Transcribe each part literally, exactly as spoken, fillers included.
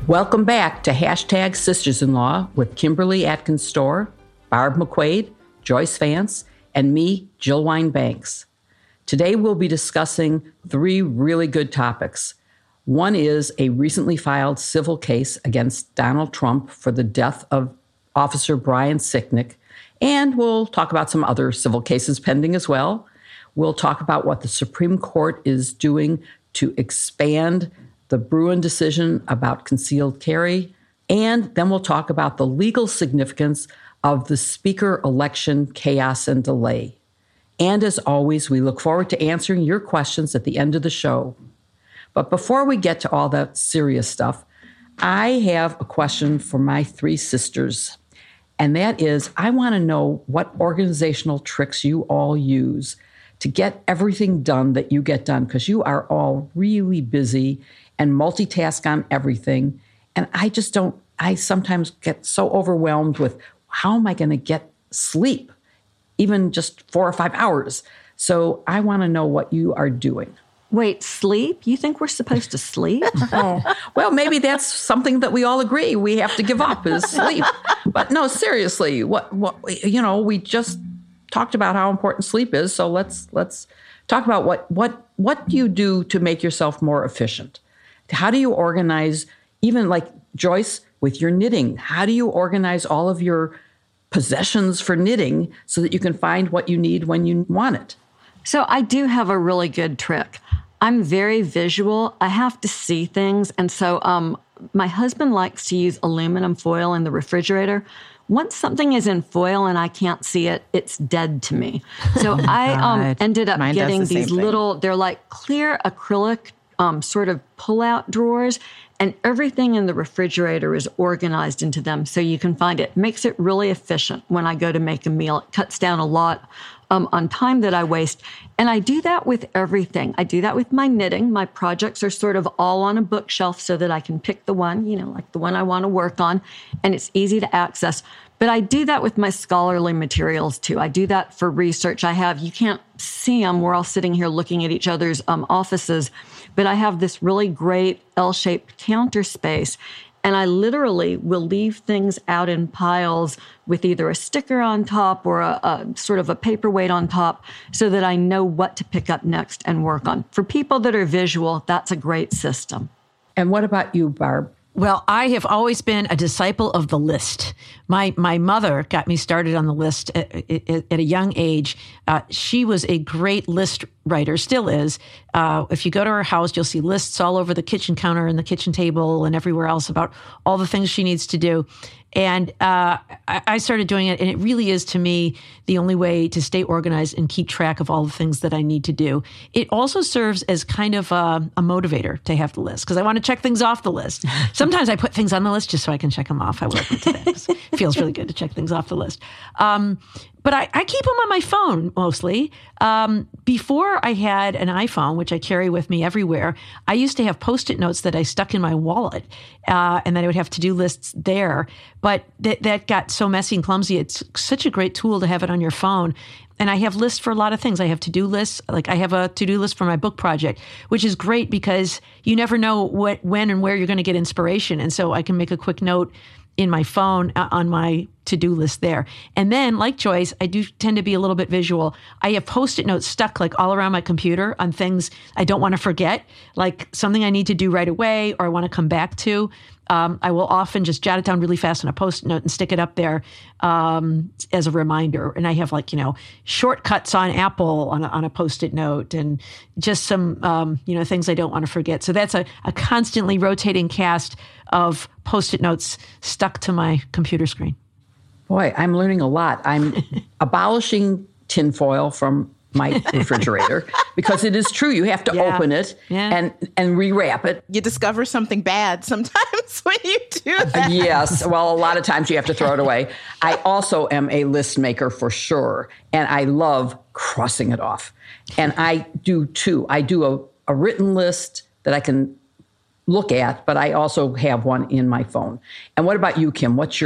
Welcome back to Hashtag Sisters-in-Law with Kimberly Atkins-Storr, Barb McQuaid, Joyce Vance, and me, Jill Wine-Banks. Today we'll be discussing three really good topics. One is a recently filed civil case against Donald Trump for the death of Officer Brian Sicknick, and we'll talk about some other civil cases pending as well. We'll talk about what the Supreme Court is doing to expand the Bruen decision about concealed carry, and then we'll talk about the legal significance of the speaker election chaos and delay. And as always, we look forward to answering your questions at the end of the show. But before we get to all that serious stuff, I have a question for my three sisters. And that is, I want to know what organizational tricks you all use to get everything done that you get done, because you are all really busy and multitask on everything. And I just don't, I sometimes get so overwhelmed with how am I going to get sleep, even just four or five hours. So I want to know what you are doing. Wait, sleep? You think we're supposed to sleep? Oh, well, maybe that's something that we all agree we have to give up is sleep. But no, seriously, what, what, you know, we just talked about how important sleep is. So let's, let's talk about what, what, what do you do to make yourself more efficient? How do you organize, even like Joyce, with your knitting? How do you organize all of your possessions for knitting so that you can find what you need when you want it? So I do have a really good trick. I'm very visual. I have to see things. And so um, my husband likes to use aluminum foil in the refrigerator. Once something is in foil and I can't see it, it's dead to me. So oh I um, ended up Mine getting the these little, they're like clear acrylic Um, sort of pull-out drawers, and everything in the refrigerator is organized into them so you can find it. Makes it really efficient when I go to make a meal. It cuts down a lot um, on time that I waste. And I do that with everything. I do that with my knitting. My projects are sort of all on a bookshelf so that I can pick the one, you know, like the one I want to work on, and it's easy to access. But I do that with my scholarly materials, too. I do that for research. I have, you can't see them. We're all sitting here looking at each other's um, offices. But I have this really great L-shaped counter space. And I literally will leave things out in piles with either a sticker on top or a, a sort of a paperweight on top so that I know what to pick up next and work on. For people that are visual, that's a great system. And what about you, Barb? Well, I have always been a disciple of the list. My my mother got me started on the list at, at, at a young age. Uh, she was a great list writer, still is. Uh, if you go to her house, you'll see lists all over the kitchen counter and the kitchen table and everywhere else about all the things she needs to do. And uh, I, I started doing it, and it really is, to me, the only way to stay organized and keep track of all the things that I need to do. It also serves as kind of a, a motivator to have the list, because I want to check things off the list. Sometimes I put things on the list just so I can check them off. I will admit to that. It feels really good to check things off the list. Um, But I, I keep them on my phone mostly. Um, before I had an iPhone, which I carry with me everywhere, I used to have Post-it notes that I stuck in my wallet, uh, and then I would have to-do lists there. But th- that got so messy and clumsy. It's such a great tool to have it on your phone. And I have lists for a lot of things. I have to-do lists. Like I have a to-do list for my book project, which is great because you never know what, when and where you're going to get inspiration. And so I can make a quick note in my phone uh, on my to-do list there. And then, like Joyce, I do tend to be a little bit visual. I have Post-it notes stuck like all around my computer on things I don't want to forget, like something I need to do right away or I want to come back to. Um, I will often just jot it down really fast on a Post-it note and stick it up there um, as a reminder. And I have like, you know, shortcuts on Apple on a, on a Post-it note and just some, um, you know, things I don't want to forget. So that's a, a constantly rotating cast of Post-it notes stuck to my computer screen. Boy, I'm learning a lot. I'm abolishing tinfoil from my refrigerator because it is true. You have to yeah. open it yeah. and, and rewrap it. You discover something bad sometimes when you do that. Uh, yes. Well, a lot of times you have to throw it away. I also am a list maker for sure. And I love crossing it off. And I do too. I do a, a written list that I can look at, but I also have one in my phone. And what about you, Kim? What's your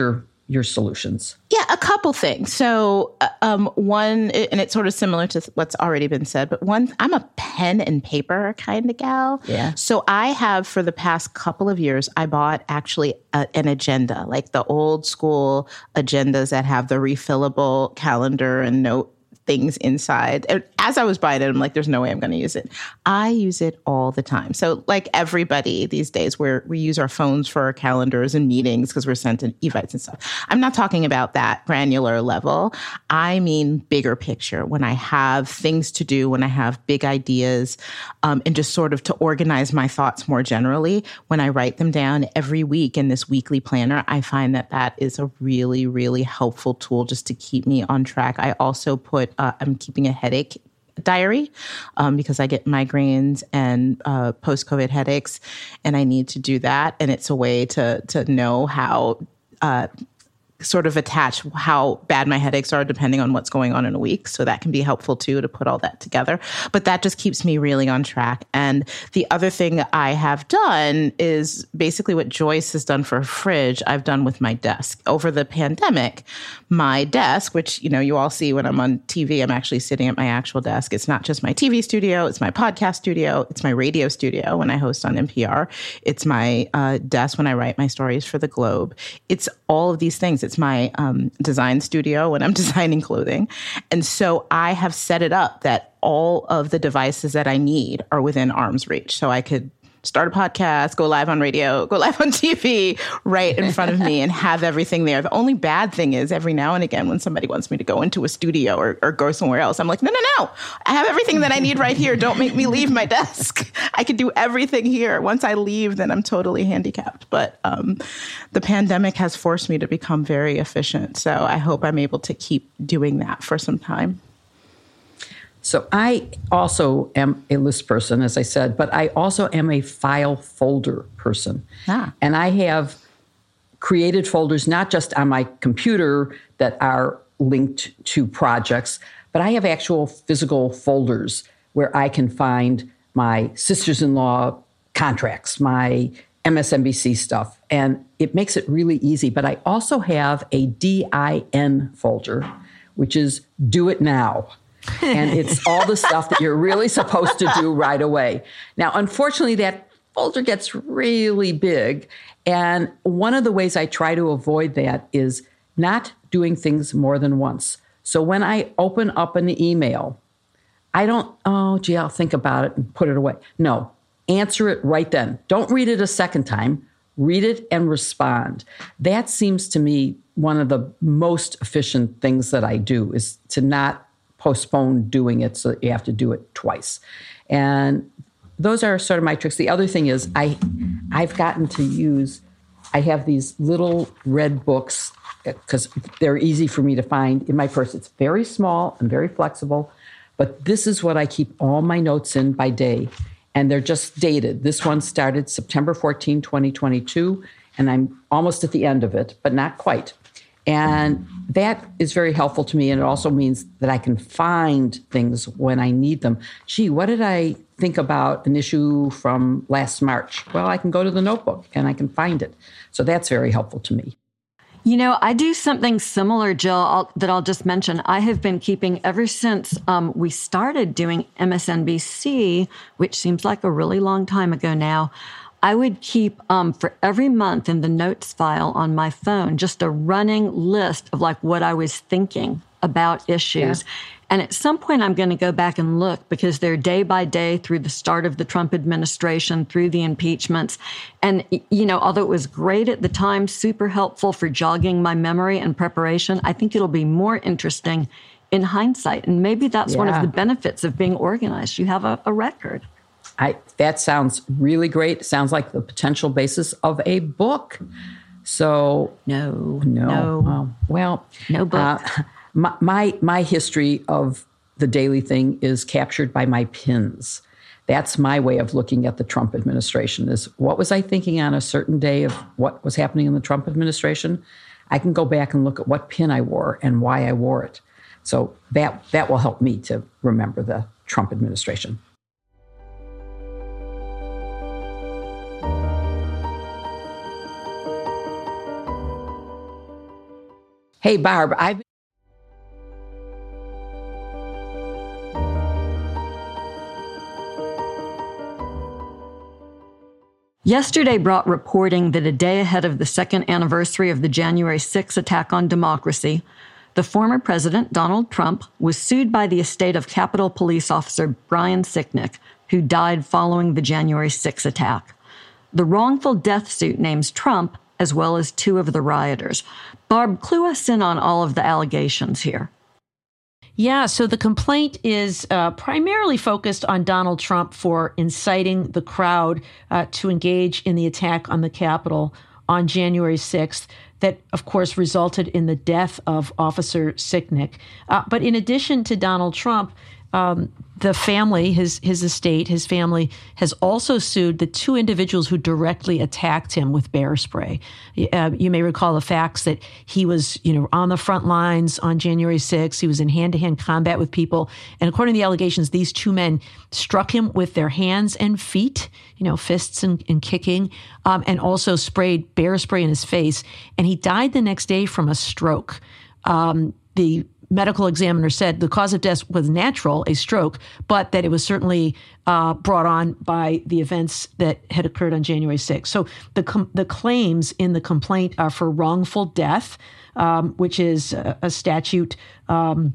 your solutions? Yeah, a couple things. So uh, um, one, and it's sort of similar to what's already been said, but one, I'm a pen and paper kind of gal. Yeah. So I have, for the past couple of years, I bought actually a, an agenda, like the old school agendas that have the refillable calendar and note things inside. And as I was buying it, I'm like, there's no way I'm going to use it. I use it all the time. So like everybody these days, where we use our phones for our calendars and meetings because we're sent in evites and stuff. I'm not talking about that granular level. I mean bigger picture. When I have things to do, when I have big ideas, um, and just sort of to organize my thoughts more generally, when I write them down every week in this weekly planner, I find that that is a really, really helpful tool just to keep me on track. I also put Uh, I'm keeping a headache diary um, because I get migraines and uh, post-COVID headaches, and I need to do that. And it's a way to to know how uh, sort of attach how bad my headaches are depending on what's going on in a week. So that can be helpful too, to put all that together. But that just keeps me really on track. And the other thing I have done is basically what Joyce has done for her fridge, I've done with my desk. Over the pandemic, my desk, which, you know, you all see when I'm on T V, I'm actually sitting at my actual desk. It's not just my T V studio, it's my podcast studio, it's my radio studio when I host on N P R. It's my uh, desk when I write my stories for the Globe. It's all of these things. It's my um, design studio when I'm designing clothing. And so I have set it up that all of the devices that I need are within arm's reach. So I could start a podcast, go live on radio, go live on T V right in front of me and have everything there. The only bad thing is every now and again when somebody wants me to go into a studio or, or go somewhere else, I'm like, no, no, no. I have everything that I need right here. Don't make me leave my desk. I can do everything here. Once I leave, then I'm totally handicapped. But um, the pandemic has forced me to become very efficient. So I hope I'm able to keep doing that for some time. So I also am a list person, as I said, but I also am a file folder person. Ah. And I have created folders not just on my computer that are linked to projects, but I have actual physical folders where I can find my sisters-in-law contracts, my M S N B C stuff, and it makes it really easy. But I also have a D I N folder, which is do it now. And it's all the stuff that you're really supposed to do right away. Now, unfortunately, that folder gets really big. And one of the ways I try to avoid that is not doing things more than once. So when I open up an email, I don't, oh, gee, I'll think about it and put it away. No, answer it right then. Don't read it a second time. Read it and respond. That seems to me one of the most efficient things that I do, is to not postpone doing it so that you have to do it twice. And those are sort of my tricks. The other thing is I, I've gotten to use, I have these little red books because they're easy for me to find in my purse. It's very small and very flexible, but this is what I keep all my notes in by day. And they're just dated. This one started September fourteenth, twenty twenty-two, and I'm almost at the end of it, but not quite. And that is very helpful to me. And it also means that I can find things when I need them. Gee, what did I think about an issue from last March? Well, I can go to the notebook and I can find it. So that's very helpful to me. You know, I do something similar, Jill, I'll, that I'll just mention. I have been keeping ever since um, we started doing M S N B C, which seems like a really long time ago now. I would keep um, for every month in the notes file on my phone, just a running list of like what I was thinking about issues. Yeah. And at some point, I'm going to go back and look because they're day by day through the start of the Trump administration, through the impeachments. And, you know, although it was great at the time, super helpful for jogging my memory and preparation, I think it'll be more interesting in hindsight. And maybe that's yeah. one of the benefits of being organized. You have a, a record. I, that sounds really great. Sounds like the potential basis of a book. So no, no, no. Oh, well, no book. Uh, my, my my history of the daily thing is captured by my pins. That's my way of looking at the Trump administration. Is what was I thinking on a certain day of what was happening in the Trump administration? I can go back and look at what pin I wore and why I wore it. So that that will help me to remember the Trump administration. Hey, Barb, I've Yesterday brought reporting that a day ahead of the second anniversary of the January sixth attack on democracy, the former president, Donald Trump, was sued by the estate of Capitol Police Officer Brian Sicknick, who died following the January sixth attack. The wrongful death suit names Trump as well as two of the rioters. Barb, clue us in on all of the allegations here. Yeah, so the complaint is uh, primarily focused on Donald Trump for inciting the crowd uh, to engage in the attack on the Capitol on January sixth. That, of course, resulted in the death of Officer Sicknick. Uh, but in addition to Donald Trump, um, the family, his his estate, his family has also sued the two individuals who directly attacked him with bear spray. Uh, you may recall the facts that he was, you know, on the front lines on January sixth. He was in hand-to-hand combat with people. And according to the allegations, these two men struck him with their hands and feet, you know, fists and, and kicking, um, and also sprayed bear spray in his face. And he died the next day from a stroke. Um, the medical examiner said the cause of death was natural, a stroke, but that it was certainly uh, brought on by the events that had occurred on January sixth. So the com- the claims in the complaint are for wrongful death, um, which is a, a statute um,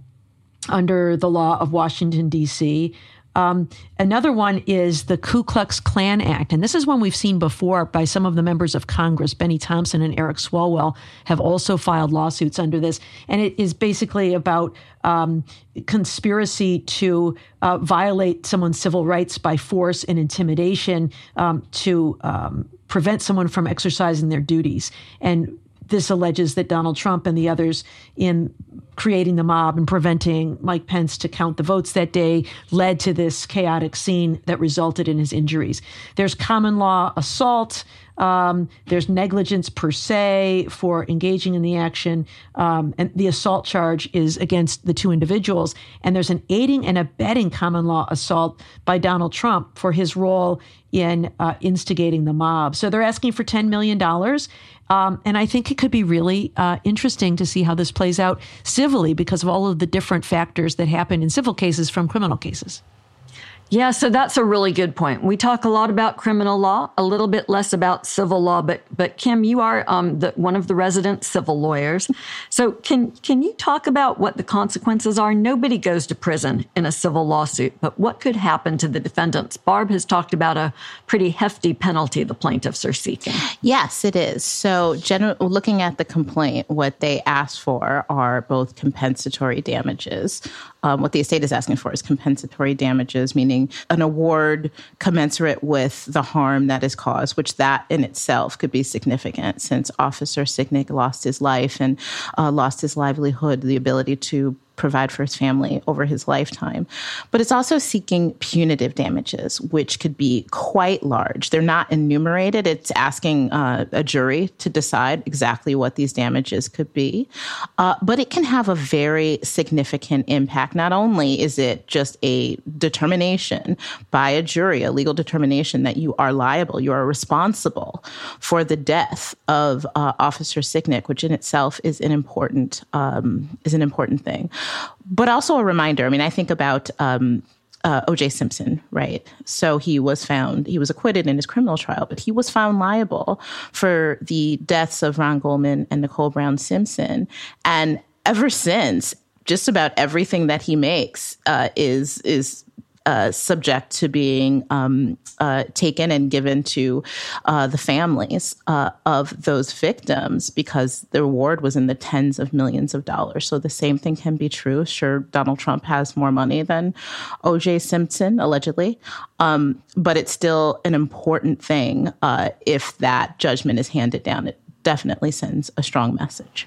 under the law of Washington, D C Um, another one is the Ku Klux Klan Act. And this is one we've seen before by some of the members of Congress. Benny Thompson and Eric Swalwell have also filed lawsuits under this. And it is basically about um, conspiracy to uh, violate someone's civil rights by force and intimidation um, to um, prevent someone from exercising their duties. And this alleges that Donald Trump and the others in creating the mob and preventing Mike Pence to count the votes that day led to this chaotic scene that resulted in his injuries. There's common law assault. Um, there's negligence per se for engaging in the action. Um, and the assault charge is against the two individuals. And there's an aiding and abetting common law assault by Donald Trump for his role in uh, instigating the mob. So they're asking for ten million dollars. Um, and I think it could be really uh, interesting to see how this plays out civilly because of all of the different factors that happen in civil cases from criminal cases. Yeah, so that's a really good point. We talk a lot about criminal law, a little bit less about civil law, but but Kim, you are um, the, one of the resident civil lawyers. So can can you talk about what the consequences are? Nobody goes to prison in a civil lawsuit, but what could happen to the defendants? Barb has talked about a pretty hefty penalty the plaintiffs are seeking. Yes, it is. So general, looking at the complaint, what they ask for are both compensatory damages. Um, what the estate is asking for is compensatory damages, meaning an award commensurate with the harm that is caused, which that in itself could be significant since Officer Sicknick lost his life and uh, lost his livelihood, the ability to provide for his family over his lifetime. But it's also seeking punitive damages, which could be quite large. They're not enumerated. It's asking uh, a jury to decide exactly what these damages could be. Uh, but it can have a very significant impact. Not only is it just a determination by a jury, a legal determination that you are liable, you are responsible for the death of uh, Officer Sicknick, which in itself is an important um, is an important thing. But also a reminder, I mean, I think about um, uh, O J Simpson, right? So he was found, he was acquitted in his criminal trial, but he was found liable for the deaths of Ron Goldman and Nicole Brown Simpson. And ever since, just about everything that he makes uh, is is Uh, subject to being um, uh, taken and given to uh, the families uh, of those victims because the reward was in the tens of millions of dollars. So the same thing can be true. Sure, Donald Trump has more money than O J Simpson, allegedly, um, but it's still an important thing uh, if that judgment is handed down. It definitely sends a strong message.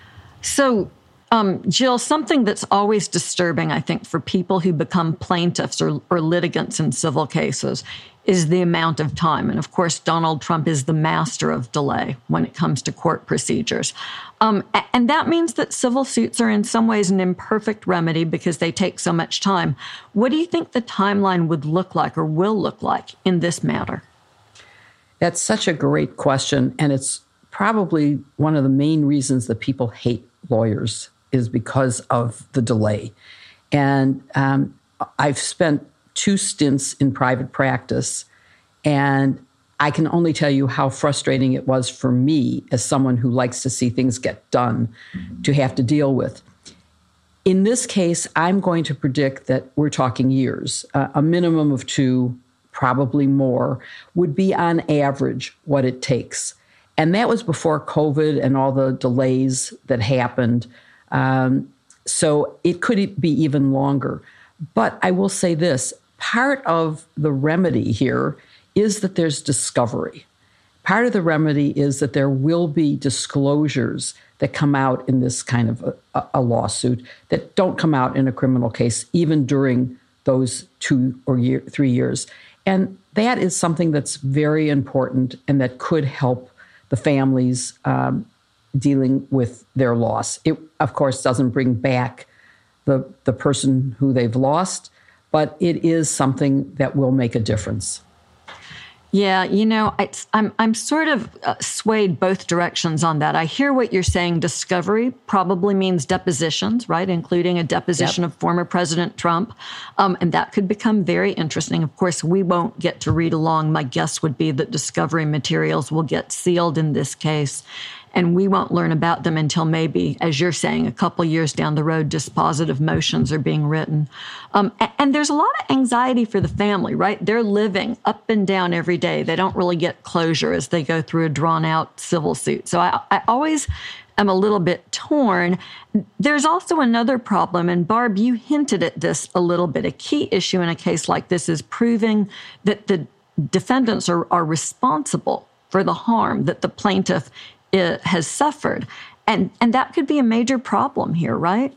So Um, Jill, something that's always disturbing, I think, for people who become plaintiffs or, or litigants in civil cases is the amount of time. And of course, Donald Trump is the master of delay when it comes to court procedures. Um, and that means that civil suits are in some ways an imperfect remedy because they take so much time. What do you think the timeline would look like or will look like in this matter? That's such a great question. And it's probably one of the main reasons that people hate lawyers is because of the delay. And um, I've spent two stints in private practice, and I can only tell you how frustrating it was for me as someone who likes to see things get done to have to deal with. In this case, I'm going to predict that we're talking years. Uh, a minimum of two, probably more, would be on average what it takes. And that was before COVID and all the delays that happened. Um, so it could be even longer. But I will say this, part of the remedy here is that there's discovery. Part of the remedy is that there will be disclosures that come out in this kind of a, a lawsuit that don't come out in a criminal case, even during those two or year, three years. And that is something that's very important and that could help the families um, dealing with their loss. It, of course, doesn't bring back the, the person who they've lost, but it is something that will make a difference. Yeah, you know, it's, I'm I'm sort of uh, swayed both directions on that. I hear what you're saying. Discovery probably means depositions, right, including a deposition yep. of former President Trump. Um, and that could become very interesting. Of course, we won't get to read along. My guess would be that discovery materials will get sealed in this case. And we won't learn about them until maybe, as you're saying, a couple years down the road, dispositive motions are being written. Um, and there's a lot of anxiety for the family, right? They're living up and down every day. They don't really get closure as they go through a drawn-out civil suit. So I, I always am a little bit torn. There's also another problem, and Barb, you hinted at this a little bit. A key issue in a case like this is proving that the defendants are, are responsible for the harm that the plaintiff It has suffered. And and that could be a major problem here, right?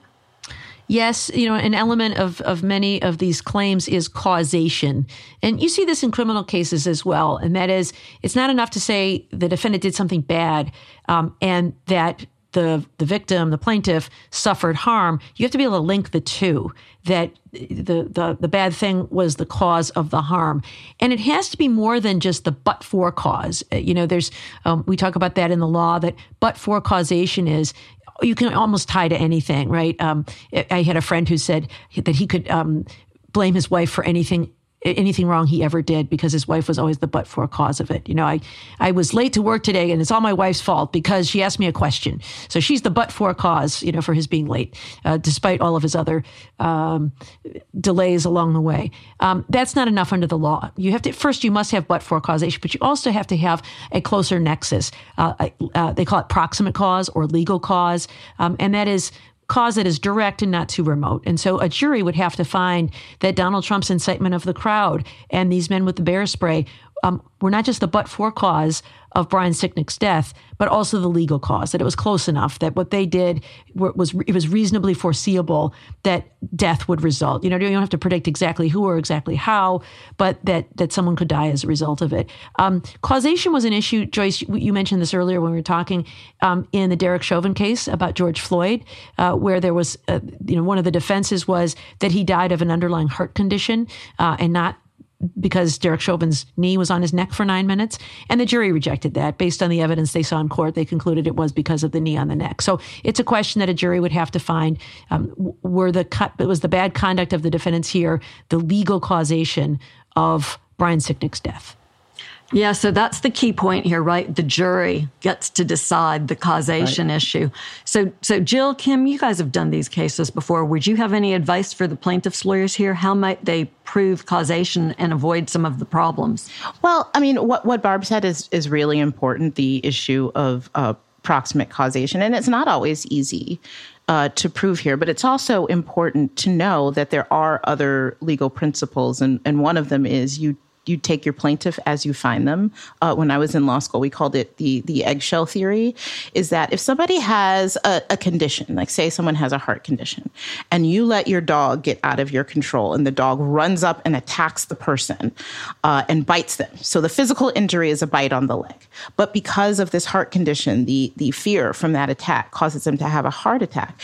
Yes, you know, an element of, of many of these claims is causation. And you see this in criminal cases as well. And that is, it's not enough to say the defendant did something bad um, and that the the victim, the plaintiff, suffered harm. You have to be able to link the two, that the, the, the bad thing was the cause of the harm. And it has to be more than just the but-for cause. You know, there's, um, we talk about that in the law, that but-for causation is, you can almost tie to anything, right? Um, I had a friend who said that he could um, blame his wife for anything anything wrong he ever did because his wife was always the but-for cause of it. You know, I, I was late to work today and it's all my wife's fault because she asked me a question. So she's the but-for cause, you know, for his being late, uh, despite all of his other um, delays along the way. Um, that's not enough under the law. You have to, first you must have but-for causation, but you also have to have a closer nexus. Uh, uh, they call it proximate cause or legal cause. Um, and that is cause that is direct and not too remote. And so a jury would have to find that Donald Trump's incitement of the crowd and these men with the bear spray um, were not just the but-for cause of Brian Sicknick's death, but also the legal cause, that it was close enough, that what they did was, it was reasonably foreseeable that death would result. You know, you don't have to predict exactly who or exactly how, but that that someone could die as a result of it. Um, causation was an issue, Joyce, you mentioned this earlier when we were talking um, in the Derek Chauvin case about George Floyd, uh, where there was, uh, you know, one of the defenses was that he died of an underlying heart condition uh, and not because Derek Chauvin's knee was on his neck for nine minutes. And the jury rejected that. Based on the evidence they saw in court, they concluded it was because of the knee on the neck. So it's a question that a jury would have to find, um, were the it was the bad conduct of the defendants here the legal causation of Brian Sicknick's death? Yeah, so that's the key point here, right? The jury gets to decide the causation right. issue. So, so Jill, Kim, you guys have done these cases before. Would you have any advice for the plaintiff's lawyers here? How might they prove causation and avoid some of the problems? Well, I mean, what, what Barb said is, is really important, the issue of uh, proximate causation. And it's not always easy uh, to prove here, but it's also important to know that there are other legal principles. And, and one of them is you you take your plaintiff as you find them. Uh, when I was in law school, we called it the the eggshell theory, is that if somebody has a, a condition, like say someone has a heart condition, and you let your dog get out of your control and the dog runs up and attacks the person uh, and bites them. So the physical injury is a bite on the leg. But because of this heart condition, the, the fear from that attack causes them to have a heart attack.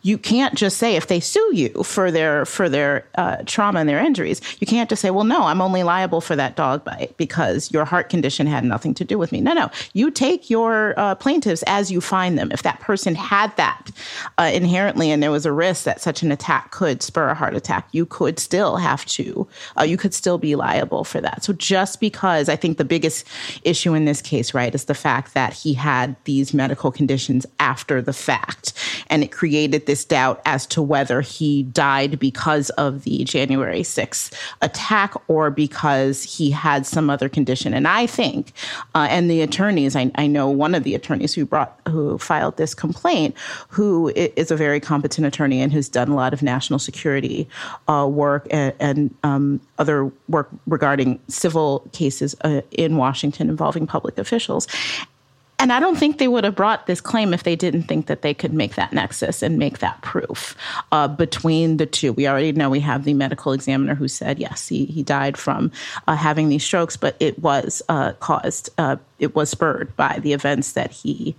you can't just say, if they sue you for their for their uh, trauma and their injuries, you can't just say, well, no, I'm only liable for that dog bite because your heart condition had nothing to do with me. No, no. You take your uh, plaintiffs as you find them. If that person had that uh, inherently and there was a risk that such an attack could spur a heart attack, you could still have to, uh, you could still be liable for that. So just because I think the biggest issue in this case, right, is the fact that he had these medical conditions after the fact. And it created this doubt as to whether he died because of the January sixth attack or because he had some other condition. And I think, uh, and the attorneys, I, I know one of the attorneys who brought, who filed this complaint, who is a very competent attorney and who's done a lot of national security uh, work and, and um, other work regarding civil cases uh, in Washington involving public officials. And I don't think they would have brought this claim if they didn't think that they could make that nexus and make that proof uh, between the two. We already know we have the medical examiner who said, yes, he, he died from uh, having these strokes, but it was uh, caused, uh, it was spurred by the events that he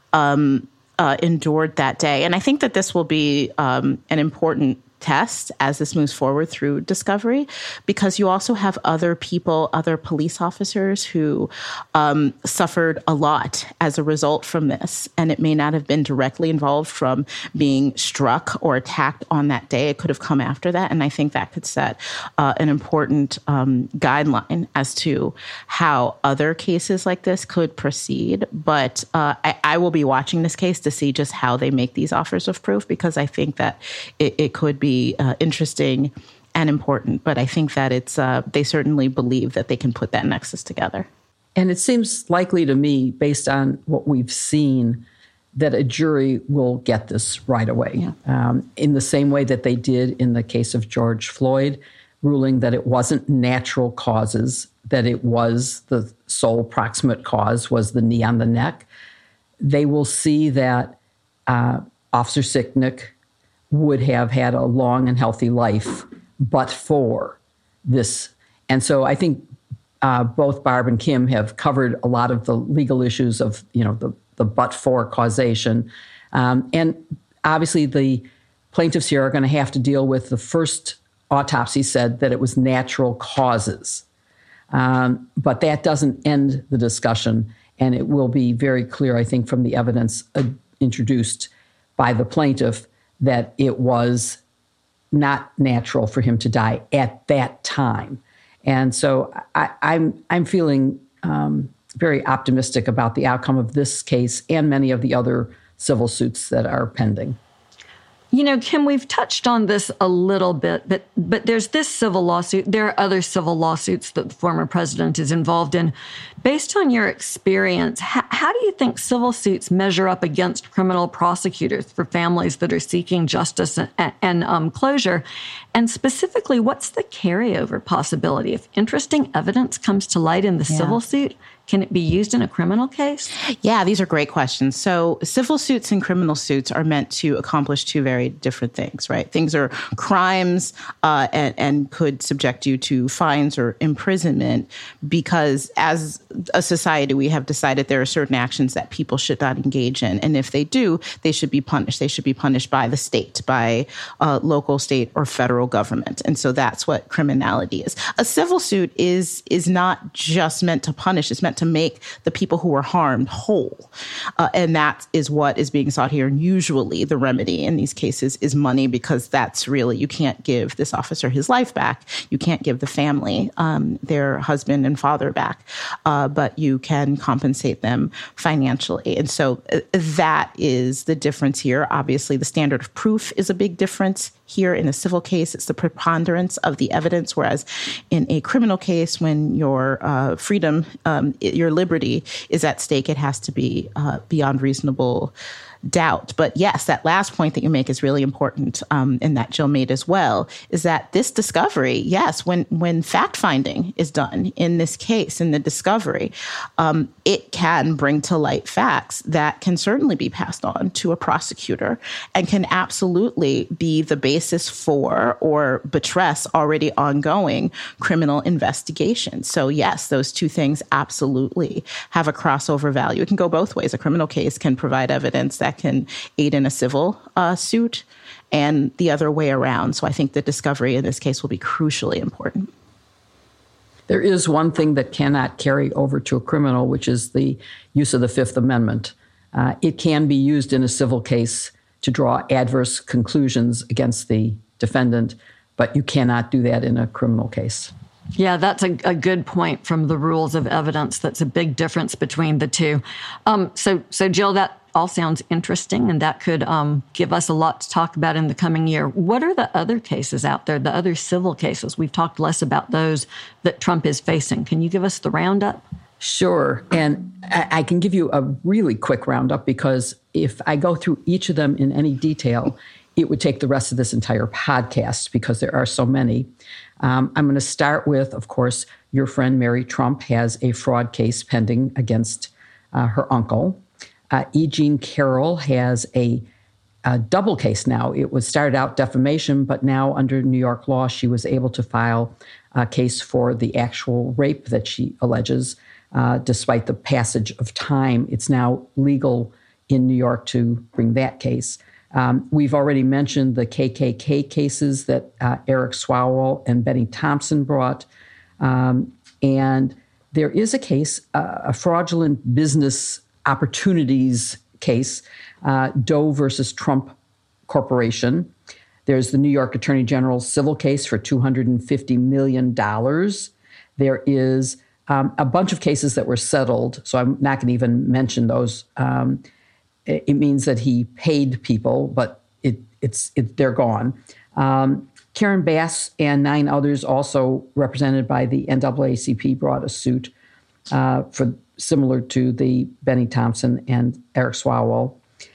um, uh, endured that day. And I think that this will be um, an important test as this moves forward through discovery, because you also have other people, other police officers who um, suffered a lot as a result from this. And it may not have been directly involved from being struck or attacked on that day. It could have come after that. And I think that could set uh, an important um, guideline as to how other cases like this could proceed. But uh, I, I will be watching this case to see just how they make these offers of proof, because I think that it, it could be Uh, interesting and important, but I think that it's uh, they certainly believe that they can put that nexus together. And it seems likely to me, based on what we've seen, that a jury will get this right away, yeah. um, in the same way that they did in the case of George Floyd, ruling that it wasn't natural causes, that it was the sole proximate cause was the knee on the neck. They will see that uh, Officer Sicknick would have had a long and healthy life but for this. And so I think uh, both Barb and Kim have covered a lot of the legal issues of, you know, the, the but for causation. Um, and obviously the plaintiffs here are going to have to deal with the first autopsy said that it was natural causes. Um, but that doesn't end the discussion. And it will be very clear, I think, from the evidence uh, introduced by the plaintiff that it was not natural for him to die at that time. And so I, I'm I'm feeling um, very optimistic about the outcome of this case and many of the other civil suits that are pending. You know, Kim, we've touched on this a little bit, but but there's this civil lawsuit. There are other civil lawsuits that the former president is involved in. Based on your experience, how, how do you think civil suits measure up against criminal prosecutors for families that are seeking justice and, and um, closure? And specifically, what's the carryover possibility? If interesting evidence comes to light in the yeah. civil suit, can it be used in a criminal case? Yeah, these are great questions. So civil suits and criminal suits are meant to accomplish two very different things, right? Things are crimes uh, and, and could subject you to fines or imprisonment because as a society, we have decided there are certain actions that people should not engage in. And if they do, they should be punished. They should be punished by the state, by uh, local, state, or federal government. And so that's what criminality is. A civil suit is, is not just meant to punish. It's meant to make the people who were harmed whole. Uh, and that is what is being sought here. And usually the remedy in these cases is money, because that's really, you can't give this officer his life back. You can't give the family um, their husband and father back, uh, but you can compensate them financially. And so uh, that is the difference here. Obviously, the standard of proof is a big difference. Here in a civil case, it's the preponderance of the evidence, whereas in a criminal case, when your uh, freedom, um, your liberty is at stake, it has to be uh, beyond reasonable doubt. But yes, that last point that you make is really important, um, and that Jill made as well, is that this discovery, yes, when when fact-finding is done in this case, in the discovery, um, it can bring to light facts that can certainly be passed on to a prosecutor and can absolutely be the basis for or buttress already ongoing criminal investigations. So yes, those two things absolutely have a crossover value. It can go both ways. A criminal case can provide evidence that that can aid in a civil uh, suit and the other way around. So I think the discovery in this case will be crucially important. There is one thing that cannot carry over to a criminal, which is the use of the Fifth Amendment. Uh, it can be used in a civil case to draw adverse conclusions against the defendant, but you cannot do that in a criminal case. Yeah, that's a, a good point from the rules of evidence. That's a big difference between the two. Um, so, so Jill, that all sounds interesting, and that could um, give us a lot to talk about in the coming year. What are the other cases out there, the other civil cases? We've talked less about those that Trump is facing. Can you give us the roundup? Sure. And I can give you a really quick roundup, because if I go through each of them in any detail, it would take the rest of this entire podcast because there are so many. Um, I'm going to start with, of course, your friend Mary Trump has a fraud case pending against uh, her uncle. Uh, E. Jean Carroll has a, a double case now. It was started out defamation, but now under New York law, she was able to file a case for the actual rape that she alleges. Uh, despite the passage of time, it's now legal in New York to bring that case. Um, we've already mentioned the K K K cases that uh, Eric Swalwell and Benny Thompson brought. Um, and there is a case, uh, a fraudulent business opportunities case, uh, Doe versus Trump Corporation. There's the New York Attorney General's civil case for two hundred fifty million dollars. There is um, a bunch of cases that were settled, so I'm not going to even mention those. Um, it, it means that he paid people, but it, it's it, they're gone. Um, Karen Bass and nine others, also represented by the N double A C P, brought a suit uh, for similar to the Benny Thompson and Eric Swalwell.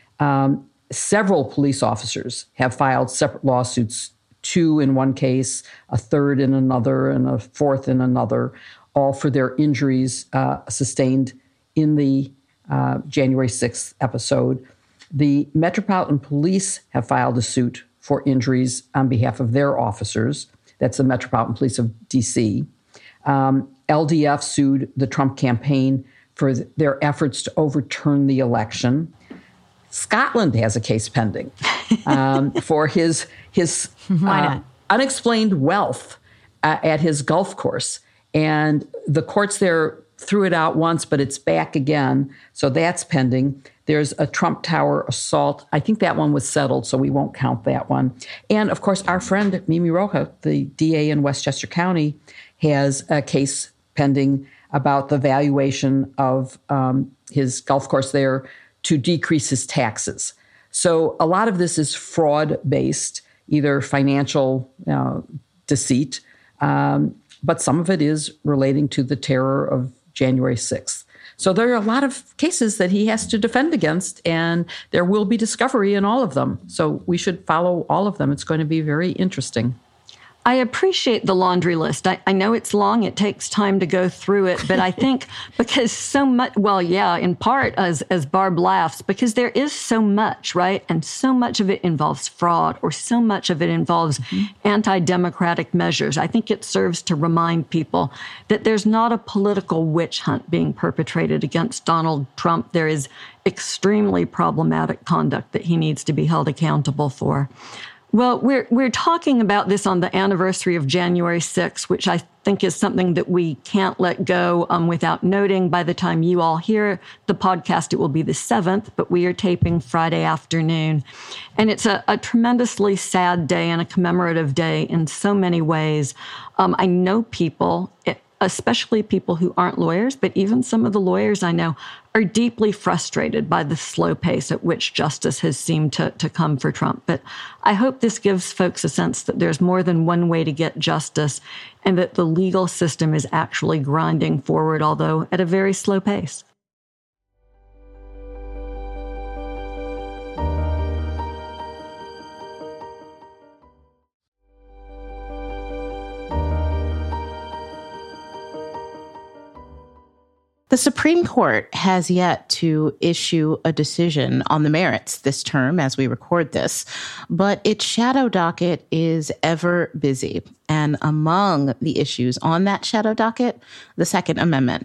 Um, several police officers have filed separate lawsuits, two in one case, a third in another, and a fourth in another, all for their injuries uh, sustained in the uh, January sixth episode. The Metropolitan Police have filed a suit for injuries on behalf of their officers. That's the Metropolitan Police of D C. Um, L D F sued the Trump campaign for th- their efforts to overturn the election. Scotland has a case pending um, for his his uh, unexplained wealth uh, at his golf course. And the courts there threw it out once, but it's back again. So that's pending. There's a Trump Tower assault. I think that one was settled, so we won't count that one. And, of course, our friend Mimi Rocha, the D A in Westchester County, has a case pending about the valuation of um, his golf course there to decrease his taxes. So a lot of this is fraud-based, either financial uh, deceit, um, but some of it is relating to the terror of January sixth. So there are a lot of cases that he has to defend against, and there will be discovery in all of them. So we should follow all of them. It's going to be very interesting. I appreciate the laundry list. I, I know it's long. It takes time to go through it. But I think because so much, well, yeah, in part, as, as Barb laughs, because there is so much, right? And so much of it involves fraud, or so much of it involves mm-hmm. anti-democratic measures. I think it serves to remind people that there's not a political witch hunt being perpetrated against Donald Trump. There is extremely problematic conduct that he needs to be held accountable for. Well, we're we're talking about this on the anniversary of January sixth, which I think is something that we can't let go um, without noting. By the time you all hear the podcast, it will be the seventh, but we are taping Friday afternoon. And it's a, a tremendously sad day and a commemorative day in so many ways. Um, I know people, especially people who aren't lawyers, but even some of the lawyers I know are deeply frustrated by the slow pace at which justice has seemed to, to come for Trump. But I hope this gives folks a sense that there's more than one way to get justice, and that the legal system is actually grinding forward, although at a very slow pace. The Supreme Court has yet to issue a decision on the merits this term as we record this, but its shadow docket is ever busy. And among the issues on that shadow docket, the Second Amendment.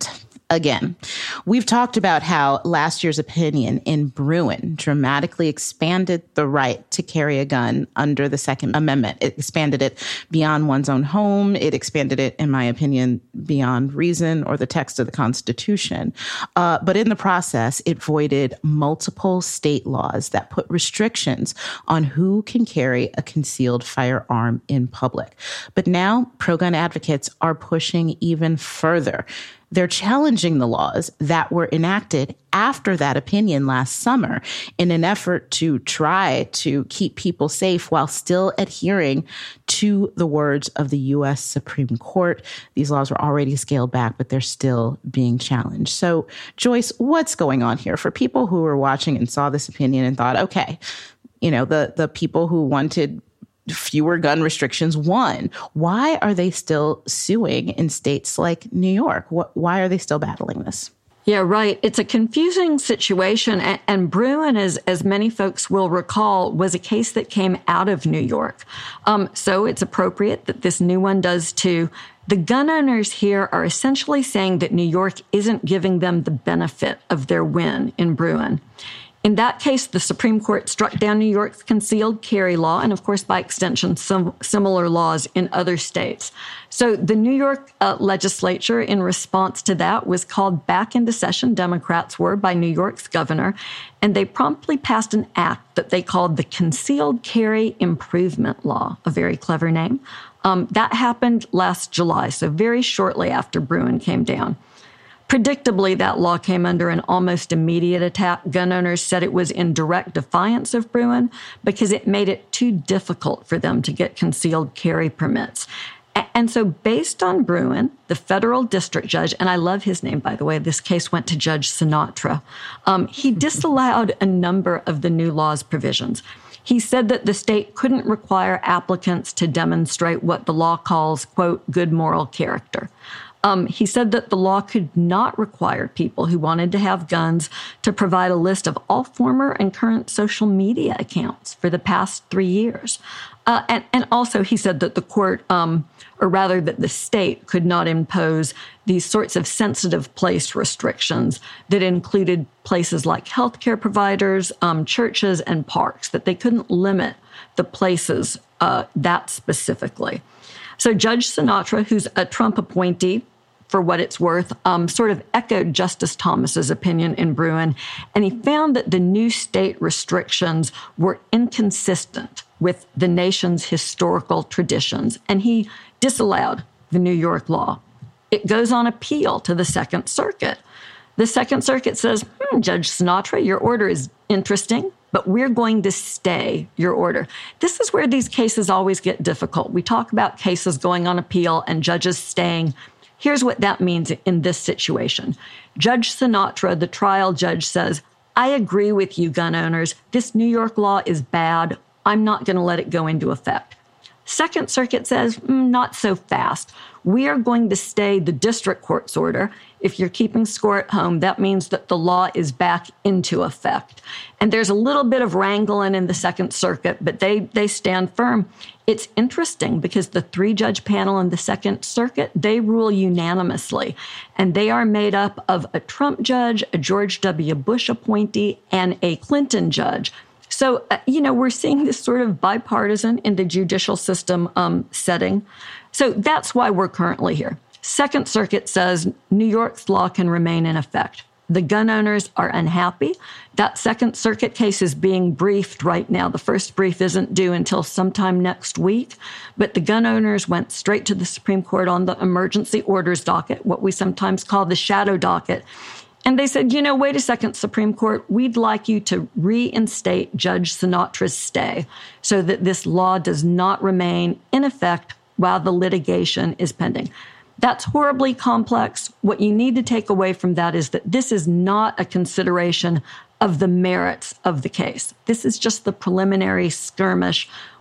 again. We've talked about how last year's opinion in Bruen dramatically expanded the right to carry a gun under the Second Amendment. It expanded it beyond one's own home. It expanded it, in my opinion, beyond reason or the text of the Constitution. Uh, but in the process, it voided multiple state laws that put restrictions on who can carry a concealed firearm in public. But now pro-gun advocates are pushing even further. They're challenging the laws that were enacted after that opinion last summer in an effort to try to keep people safe while still adhering to the words of the U S Supreme Court. These laws were already scaled back, but they're still being challenged. So, Joyce, what's going on here? For people who were watching and saw this opinion and thought, okay, you know, the, the people who wanted fewer gun restrictions won. Why are they still suing in states like New York? What, why are they still battling this? Yeah, right. It's a confusing situation. And, and Bruen, as, as many folks will recall, was a case that came out of New York. Um, so it's appropriate that this new one does too. The gun owners here are essentially saying that New York isn't giving them the benefit of their win in Bruen. In that case, the Supreme Court struck down New York's concealed carry law and, of course, by extension, some similar laws in other states. So the New York uh, legislature, in response to that, was called back into session, Democrats were, by New York's governor, and they promptly passed an act that they called the Concealed Carry Improvement Law, a very clever name. Um, that happened last July, so very shortly after Bruen came down. Predictably, that law came under an almost immediate attack. Gun owners said it was in direct defiance of Bruen because it made it too difficult for them to get concealed carry permits. And so based on Bruen, the federal district judge, and I love his name, by the way, this case went to Judge Sinatra, um, he disallowed a number of the new law's provisions. He said that the state couldn't require applicants to demonstrate what the law calls, quote, good moral character. Um, he said that the law could not require people who wanted to have guns to provide a list of all former and current social media accounts for the past three years. Uh, and, and also he said that the court, um, or rather that the state, could not impose these sorts of sensitive place restrictions that included places like healthcare providers, um, churches, and parks, that they couldn't limit the places uh, that specifically. So Judge Sinatra, who's a Trump appointee, for what it's worth, um, sort of echoed Justice Thomas's opinion in Bruen, and he found that the new state restrictions were inconsistent with the nation's historical traditions, and he disallowed the New York law. It goes on appeal to the Second Circuit. The Second Circuit says, hmm, Judge Sinatra, your order is interesting, but we're going to stay your order. This is where these cases always get difficult. We talk about cases going on appeal and judges staying. Here's what that means in this situation. Judge Sinatra, the trial judge, says, I agree with you, gun owners. This New York law is bad. I'm not going to let it go into effect. Second Circuit says, mm, not so fast. We are going to stay the district court's order. If you're keeping score at home, that means that the law is back into effect. And there's a little bit of wrangling in the Second Circuit, but they, they stand firm. It's interesting because the three-judge panel in the Second Circuit, they rule unanimously. And they are made up of a Trump judge, a George W. Bush appointee, and a Clinton judge. So, uh, you know, we're seeing this sort of bipartisan in the judicial system um, setting. So that's why we're currently here. Second Circuit says New York's law can remain in effect. The gun owners are unhappy. That Second Circuit case is being briefed right now. The first brief isn't due until sometime next week, but the gun owners went straight to the Supreme Court on the emergency orders docket, what we sometimes call the shadow docket. And they said, you know, wait a second, Supreme Court, we'd like you to reinstate Judge Sinatra's stay so that this law does not remain in effect while the litigation is pending. That's horribly complex. What you need to take away from that is that this is not a consideration of the merits of the case. This is just the preliminary skirmish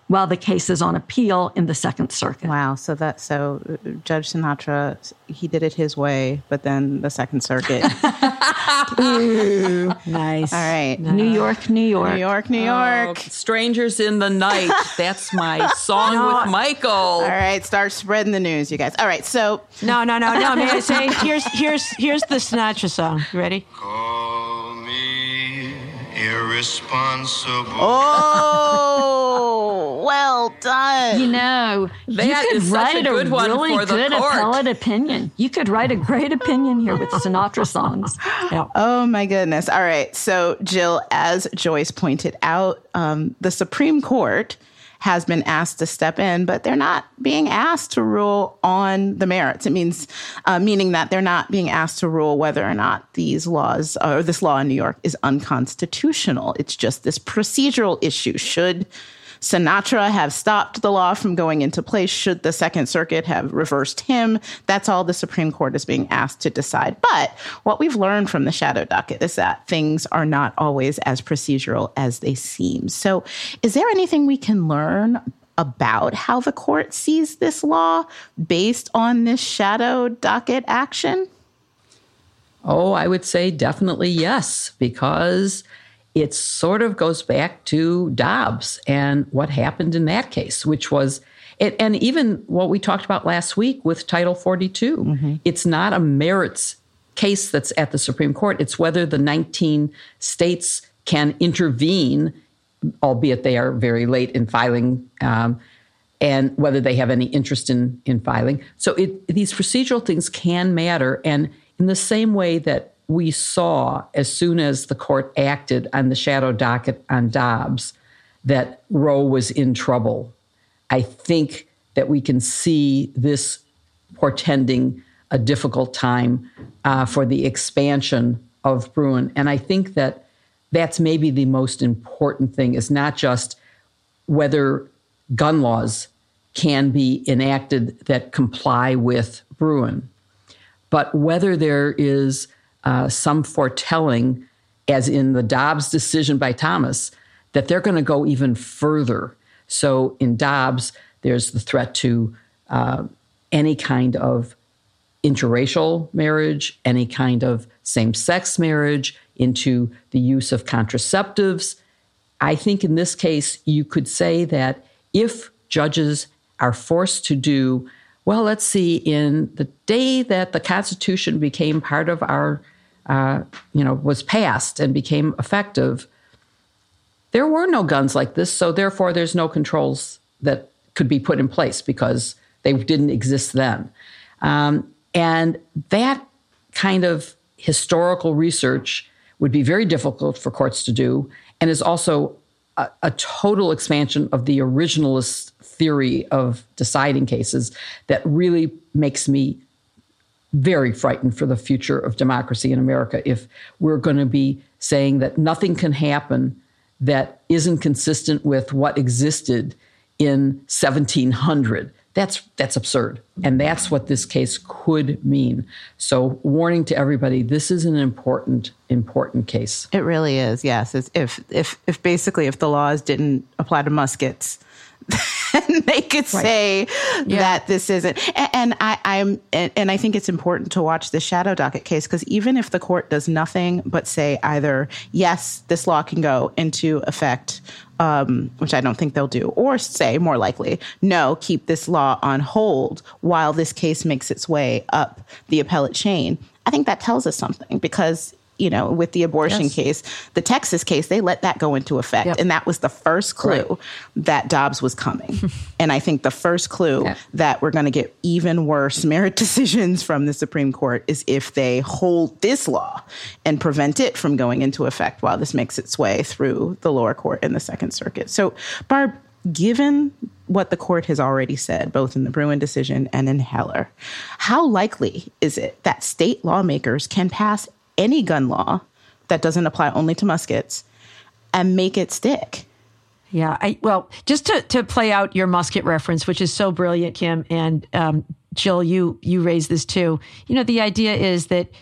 while the case is on appeal in the Second Circuit. Wow. So that so Judge Sinatra, he did it his way, but then the Second Circuit. Ooh, nice. All right. Nice. New York, New York. New York, New York. Oh, Strangers in the Night. That's my song No. with Michael. All right, start spreading the news, you guys. All right, so No, no, no, no. May I say, here's here's here's the Sinatra song. You ready? Call me irresponsible. oh, well done. You know, That you could is such a write good one really for the good court. appellate opinion. You could write a great opinion here with Sinatra songs. Yeah. Oh my goodness. All right. So, Jill, as Joyce pointed out, um, the Supreme Court has been asked to step in, but they're not being asked to rule on the merits. It means, uh, meaning that they're not being asked to rule whether or not these laws or this law in New York is unconstitutional. It's just this procedural issue. Should Sinatra have stopped the law from going into place? Should the Second Circuit have reversed him? That's all the Supreme Court is being asked to decide. But what we've learned from the shadow docket is that things are not always as procedural as they seem. So is there anything we can learn about how the court sees this law based on this shadow docket action? Oh, I would say definitely yes, because it sort of goes back to Dobbs and what happened in that case, which was, it, and even what we talked about last week with Title forty-two. Mm-hmm. It's not a merits case that's at the Supreme Court. It's whether the nineteen states can intervene, albeit they are very late in filing, um, and whether they have any interest in, in filing. So it, these procedural things can matter. And in the same way that we saw as soon as the court acted on the shadow docket on Dobbs that Roe was in trouble, I think that we can see this portending a difficult time uh, for the expansion of Bruen. And I think that that's maybe the most important thing, is not just whether gun laws can be enacted that comply with Bruen, but whether there is Uh, some foretelling, as in the Dobbs decision by Thomas, that they're going to go even further. So in Dobbs, there's the threat to uh, any kind of interracial marriage, any kind of same-sex marriage, into the use of contraceptives. I think in this case, you could say that if judges are forced to do, well, let's see, in the day that the Constitution became part of our Uh, you know, was passed and became effective, there were no guns like this. So therefore, there's no controls that could be put in place because they didn't exist then. Um, and that kind of historical research would be very difficult for courts to do, and is also a, a total expansion of the originalist theory of deciding cases that really makes me very frightened for the future of democracy in America if we're going to be saying that nothing can happen that isn't consistent with what existed in seventeen hundred. That's that's absurd. And that's what this case could mean. So warning to everybody, this is an important, important case. It really is, yes. It's if if if basically if the laws didn't apply to muskets, then they could right. say yeah. that this isn't. And, and I, I'm and, and I think it's important to watch the shadow docket case, because even if the court does nothing but say either, yes, this law can go into effect, um, which I don't think they'll do, or say more likely, no, keep this law on hold while this case makes its way up the appellate chain, I think that tells us something, because you know, with the abortion yes. case, the Texas case, they let that go into effect. Yep. And that was the first clue right. that Dobbs was coming. And I think the first clue yeah. that we're going to get even worse merit decisions from the Supreme Court is if they hold this law and prevent it from going into effect while this makes its way through the lower court in the Second Circuit. So, Barb, given what the court has already said, both in the Bruen decision and in Heller, how likely is it that state lawmakers can pass any gun law that doesn't apply only to muskets and make it stick? Yeah, I, well, just to, to play out your musket reference, which is so brilliant, Kim, and um, Jill, you you raised this too. You know, the idea is that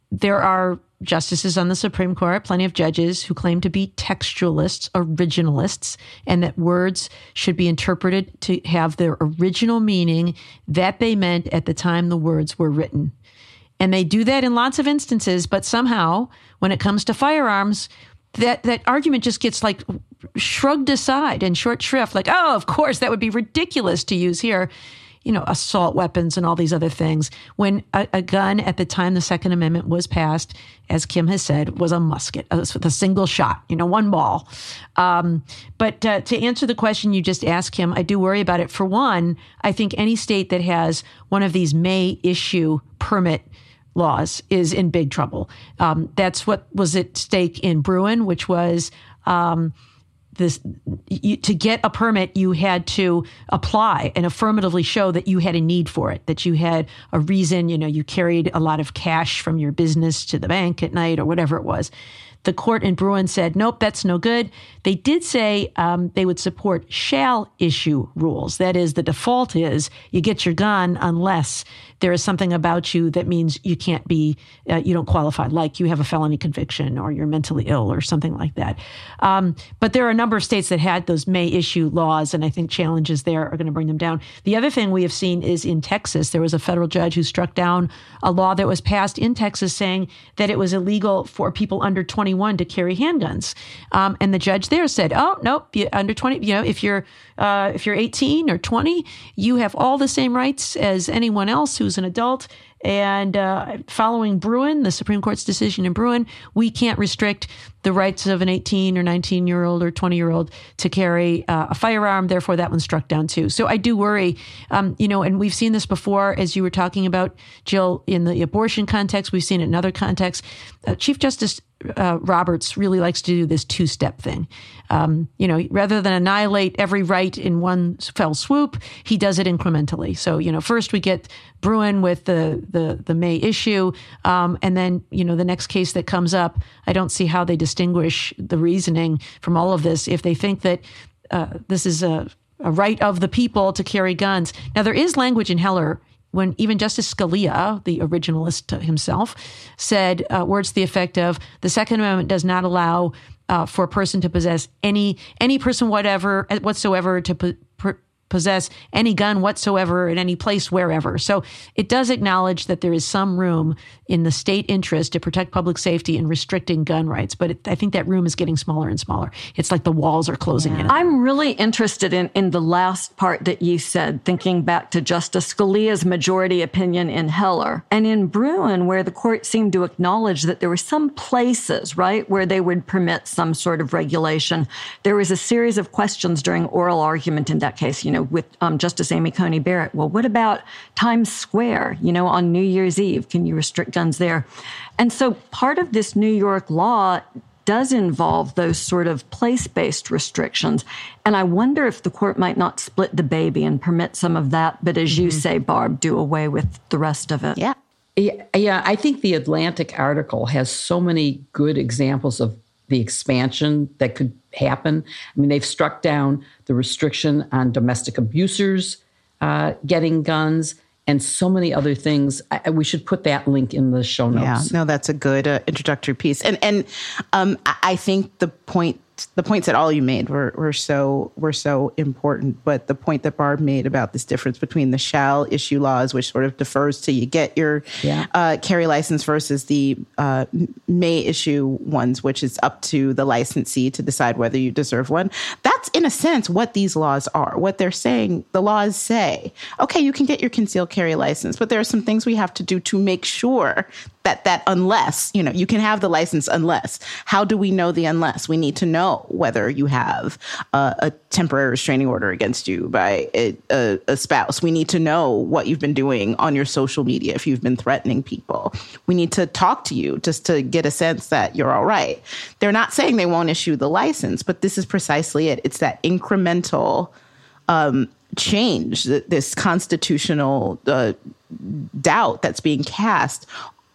there are justices on the Supreme Court, plenty of judges who claim to be textualists, originalists, and that words should be interpreted to have their original meaning that they meant at the time the words were written. And they do that in lots of instances, but somehow when it comes to firearms, that, that argument just gets like shrugged aside in short shrift, like, oh, of course, that would be ridiculous to use here. You know, assault weapons and all these other things, when a, a gun at the time the Second Amendment was passed, as Kim has said, was a musket, with a single shot, you know, one ball. Um, but uh, to answer the question you just asked, Kim, I do worry about it. For one, I think any state that has one of these may issue permit laws is in big trouble. Um, that's what was at stake in Bruen, which was... Um, This, you, to get a permit, you had to apply and affirmatively show that you had a need for it, that you had a reason, you know, you carried a lot of cash from your business to the bank at night or whatever it was. The court in Bruen said, nope, that's no good. They did say um, they would support shall issue rules. That is, the default is you get your gun unless there is something about you that means you can't be, uh, you don't qualify, like you have a felony conviction or you're mentally ill or something like that. Um, but there are a number of states that had those may issue laws, and I think challenges there are going to bring them down. The other thing we have seen is in Texas, there was a federal judge who struck down a law that was passed in Texas saying that it was illegal for people under twenty-one to carry handguns. Um, and the judge there said, oh, nope, you, under twenty, you know, if you're uh, if you're eighteen or twenty, you have all the same rights as anyone else who's an adult. And uh, following Bruen, the Supreme Court's decision in Bruen, we can't restrict the rights of an eighteen or nineteen-year-old or twenty-year-old to carry uh, a firearm. Therefore, that one's struck down too. So I do worry, um, you know, and we've seen this before, as you were talking about, Jill, in the abortion context. We've seen it in other contexts. Uh, Chief Justice uh, Roberts really likes to do this two-step thing. Um, you know, rather than annihilate every right in one fell swoop, he does it incrementally. So, you know, first we get Bruen with the the the May issue, um, and then, you know, the next case that comes up, I don't see how they distinguish the reasoning from all of this if they think that uh, this is a, a right of the people to carry guns. Now, there is language in Heller when even Justice Scalia, the originalist himself, said uh, words to the effect of, the Second Amendment does not allow uh, for a person to possess any any person whatever whatsoever to po- per, possess any gun whatsoever in any place wherever. So it does acknowledge that there is some room in the state interest to protect public safety and restricting gun rights. But it, I think that room is getting smaller and smaller. It's like the walls are closing yeah. in. I'm really interested in, in the last part that you said, thinking back to Justice Scalia's majority opinion in Heller and in Bruen, where the court seemed to acknowledge that there were some places, right, where they would permit some sort of regulation. There was a series of questions during oral argument in that case, you know, with um, Justice Amy Coney Barrett. Well, what about Times Square, you know, on New Year's Eve? Can you restrict guns there? And so part of this New York law does involve those sort of place-based restrictions. And I wonder if the court might not split the baby and permit some of that, but as mm-hmm. you say, Barb, do away with the rest of it. Yeah. Yeah, yeah, I think the Atlantic article has so many good examples of the expansion that could happen. I mean, they've struck down the restriction on domestic abusers uh, getting guns and so many other things. I, we should put that link in the show notes. Yeah, no, that's a good uh, introductory piece. And and um, I think the point the points that all you made were, were so were so important. But the point that Barb made about this difference between the shall issue laws, which sort of defers to you get your yeah. uh, carry license, versus the uh, may issue ones, which is up to the licensee to decide whether you deserve one. That's in a sense what these laws are. What they're saying, the laws say, okay, you can get your concealed carry license, but there are some things we have to do to make sure that that unless, you know, you can have the license unless. How do we know the unless? We need to know whether you have uh, a temporary restraining order against you by a, a, a spouse. We need to know what you've been doing on your social media if you've been threatening people. We need to talk to you just to get a sense that you're all right. They're not saying they won't issue the license, but this is precisely it. It's that incremental um, change, this constitutional uh, doubt that's being cast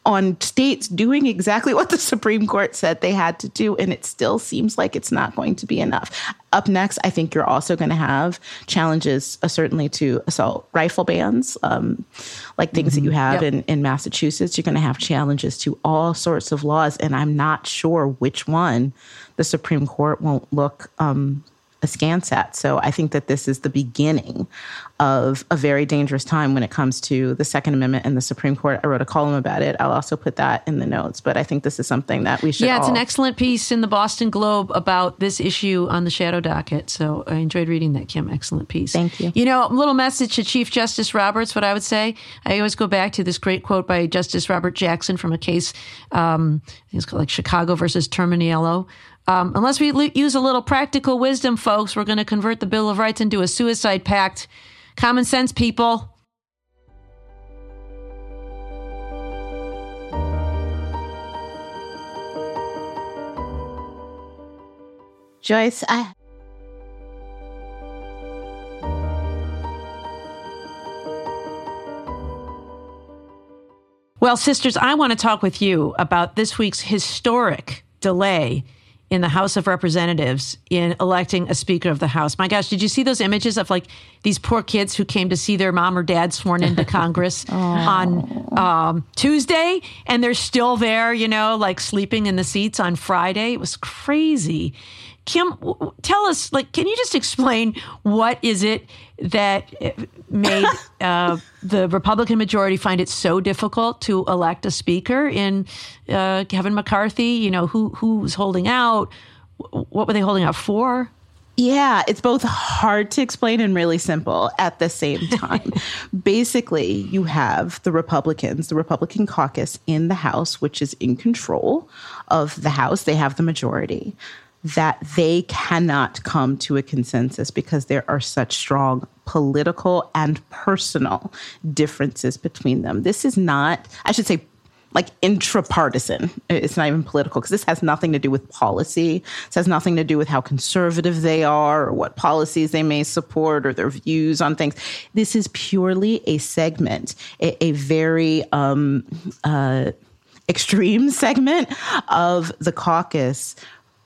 on states doing exactly what the Supreme Court said they had to do, and it still seems like it's not going to be enough. Up next, I think you're also going to have challenges, uh, certainly to assault rifle bans, um, like things mm-hmm. that you have yep. in, in Massachusetts. You're going to have challenges to all sorts of laws, and I'm not sure which one the Supreme Court won't look um, askance at. So I think that this is the beginning of a very dangerous time when it comes to the Second Amendment and the Supreme Court. I wrote a column about it. I'll also put that in the notes. But I think this is something that we should Yeah, it's all... an excellent piece in the Boston Globe about this issue on the shadow docket. So I enjoyed reading that, Kim. Excellent piece. Thank you. You know, a little message to Chief Justice Roberts, what I would say. I always go back to this great quote by Justice Robert Jackson from a case, um, I think it's called like Chicago versus Terminiello. Um, unless we l- use a little practical wisdom, folks, we're going to convert the Bill of Rights into a suicide pact. Common sense, people. Joyce, I... Well, sisters, I want to talk with you about this week's historic delay in the House of Representatives in electing a Speaker of the House. My gosh, did you see those images of like these poor kids who came to see their mom or dad sworn into Congress on um, Tuesday, and they're still there, you know, like sleeping in the seats on Friday? It was crazy. Kim, w- tell us, like, can you just explain what is it that made uh, the Republican majority find it so difficult to elect a speaker in uh, Kevin McCarthy? You know, who who's holding out? What were they holding out for? Yeah, it's both hard to explain and really simple at the same time. Basically, you have the Republicans, the Republican caucus in the House, which is in control of the House. They have the majority. That they cannot come to a consensus because there are such strong political and personal differences between them. This is not, I should say, like intrapartisan. It's not even political because this has nothing to do with policy. This has nothing to do with how conservative they are or what policies they may support or their views on things. This is purely a segment, a, a very um, uh, extreme segment of the caucus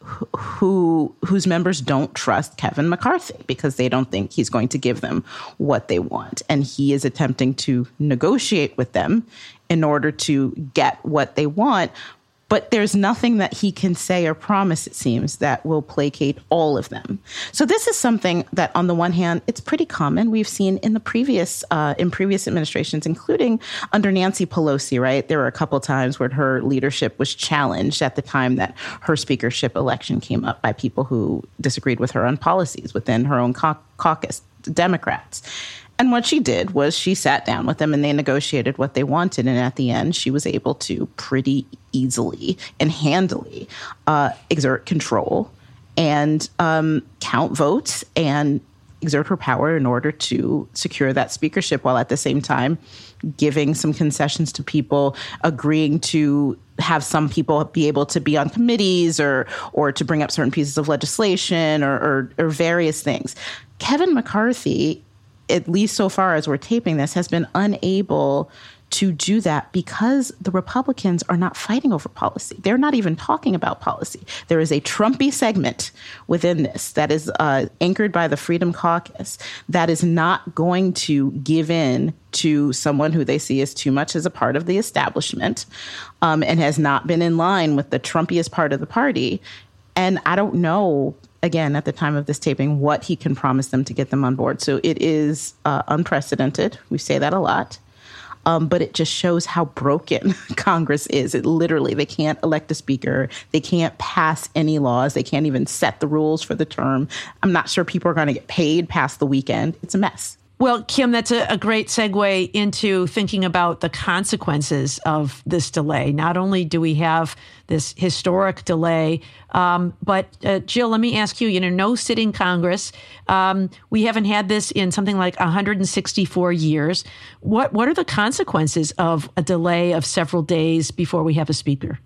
who whose members don't trust Kevin McCarthy because they don't think he's going to give them what they want. And he is attempting to negotiate with them in order to get what they want. But there's nothing that he can say or promise, it seems, that will placate all of them. So this is something that, on the one hand, it's pretty common. We've seen in the previous uh, in previous administrations, including under Nancy Pelosi, right? There were a couple times where her leadership was challenged at the time that her speakership election came up by people who disagreed with her on policies within her own cau- caucus, Democrats. And what she did was she sat down with them and they negotiated what they wanted. And at the end, she was able to pretty easily and handily uh, exert control and um, count votes and exert her power in order to secure that speakership, while at the same time giving some concessions to people, agreeing to have some people be able to be on committees or or to bring up certain pieces of legislation or, or, or various things. Kevin McCarthy, at least so far as we're taping this, has been unable to do that because the Republicans are not fighting over policy. They're not even talking about policy. There is a Trumpy segment within this that is uh, anchored by the Freedom Caucus that is not going to give in to someone who they see as too much as a part of the establishment um, and has not been in line with the Trumpiest part of the party. And I don't know, again, at the time of this taping, what he can promise them to get them on board. So it is uh, unprecedented. We say that a lot. Um, but it just shows how broken Congress is. It literally, they can't elect a speaker. They can't pass any laws. They can't even set the rules for the term. I'm not sure people are going to get paid past the weekend. It's a mess. Well, Kim, that's a, a great segue into thinking about the consequences of this delay. Not only do we have this historic delay, um, but uh, Jill, let me ask you, you know, no sitting Congress. Um, we haven't had this in something like one hundred sixty-four years. What what are the consequences of a delay of several days before we have a speaker?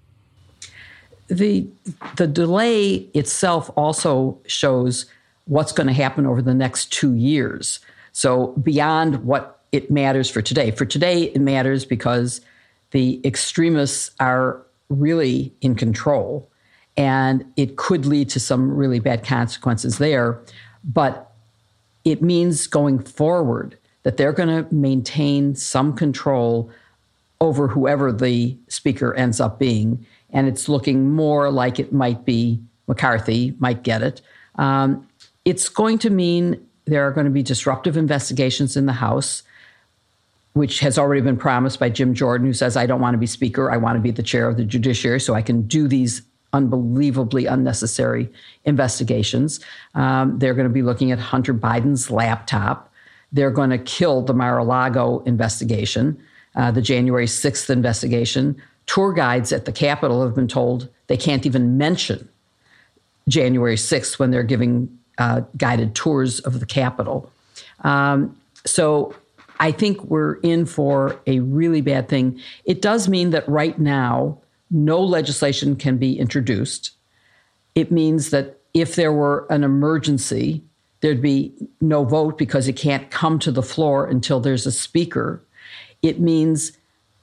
The the delay itself also shows what's going to happen over the next two years. So beyond what it matters for today. For today, it matters because the extremists are really in control, and it could lead to some really bad consequences there. But it means going forward that they're going to maintain some control over whoever the speaker ends up being. And it's looking more like it might be McCarthy, might get it. Um, it's going to mean there are going to be disruptive investigations in the House, which has already been promised by Jim Jordan, who says, I don't want to be Speaker. I want to be the chair of the Judiciary so I can do these unbelievably unnecessary investigations. Um, they're going to be looking at Hunter Biden's laptop. They're going to kill the Mar-a-Lago investigation, uh, the January sixth investigation. Tour guides at the Capitol have been told they can't even mention January sixth when they're giving uh, guided tours of the Capitol. Um, so I think we're in for a really bad thing. It does mean that right now, no legislation can be introduced. It means that if there were an emergency, there'd be no vote because it can't come to the floor until there's a speaker. It means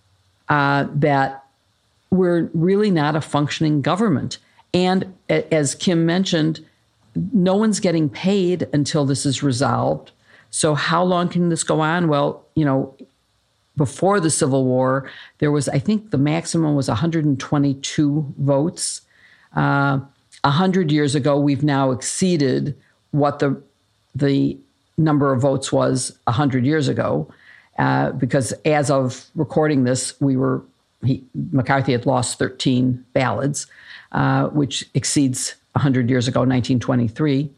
uh, that we're really not a functioning government. And as Kim mentioned, no one's getting paid until this is resolved. So how long can this go on? Well, you know, before the Civil War, there was, I think the maximum was one hundred twenty-two votes. Uh, one hundred years ago, we've now exceeded what the the number of votes was one hundred years ago, uh, because as of recording this, we were he, McCarthy had lost thirteen ballots, uh, which exceeds one hundred years ago, nineteen twenty-three.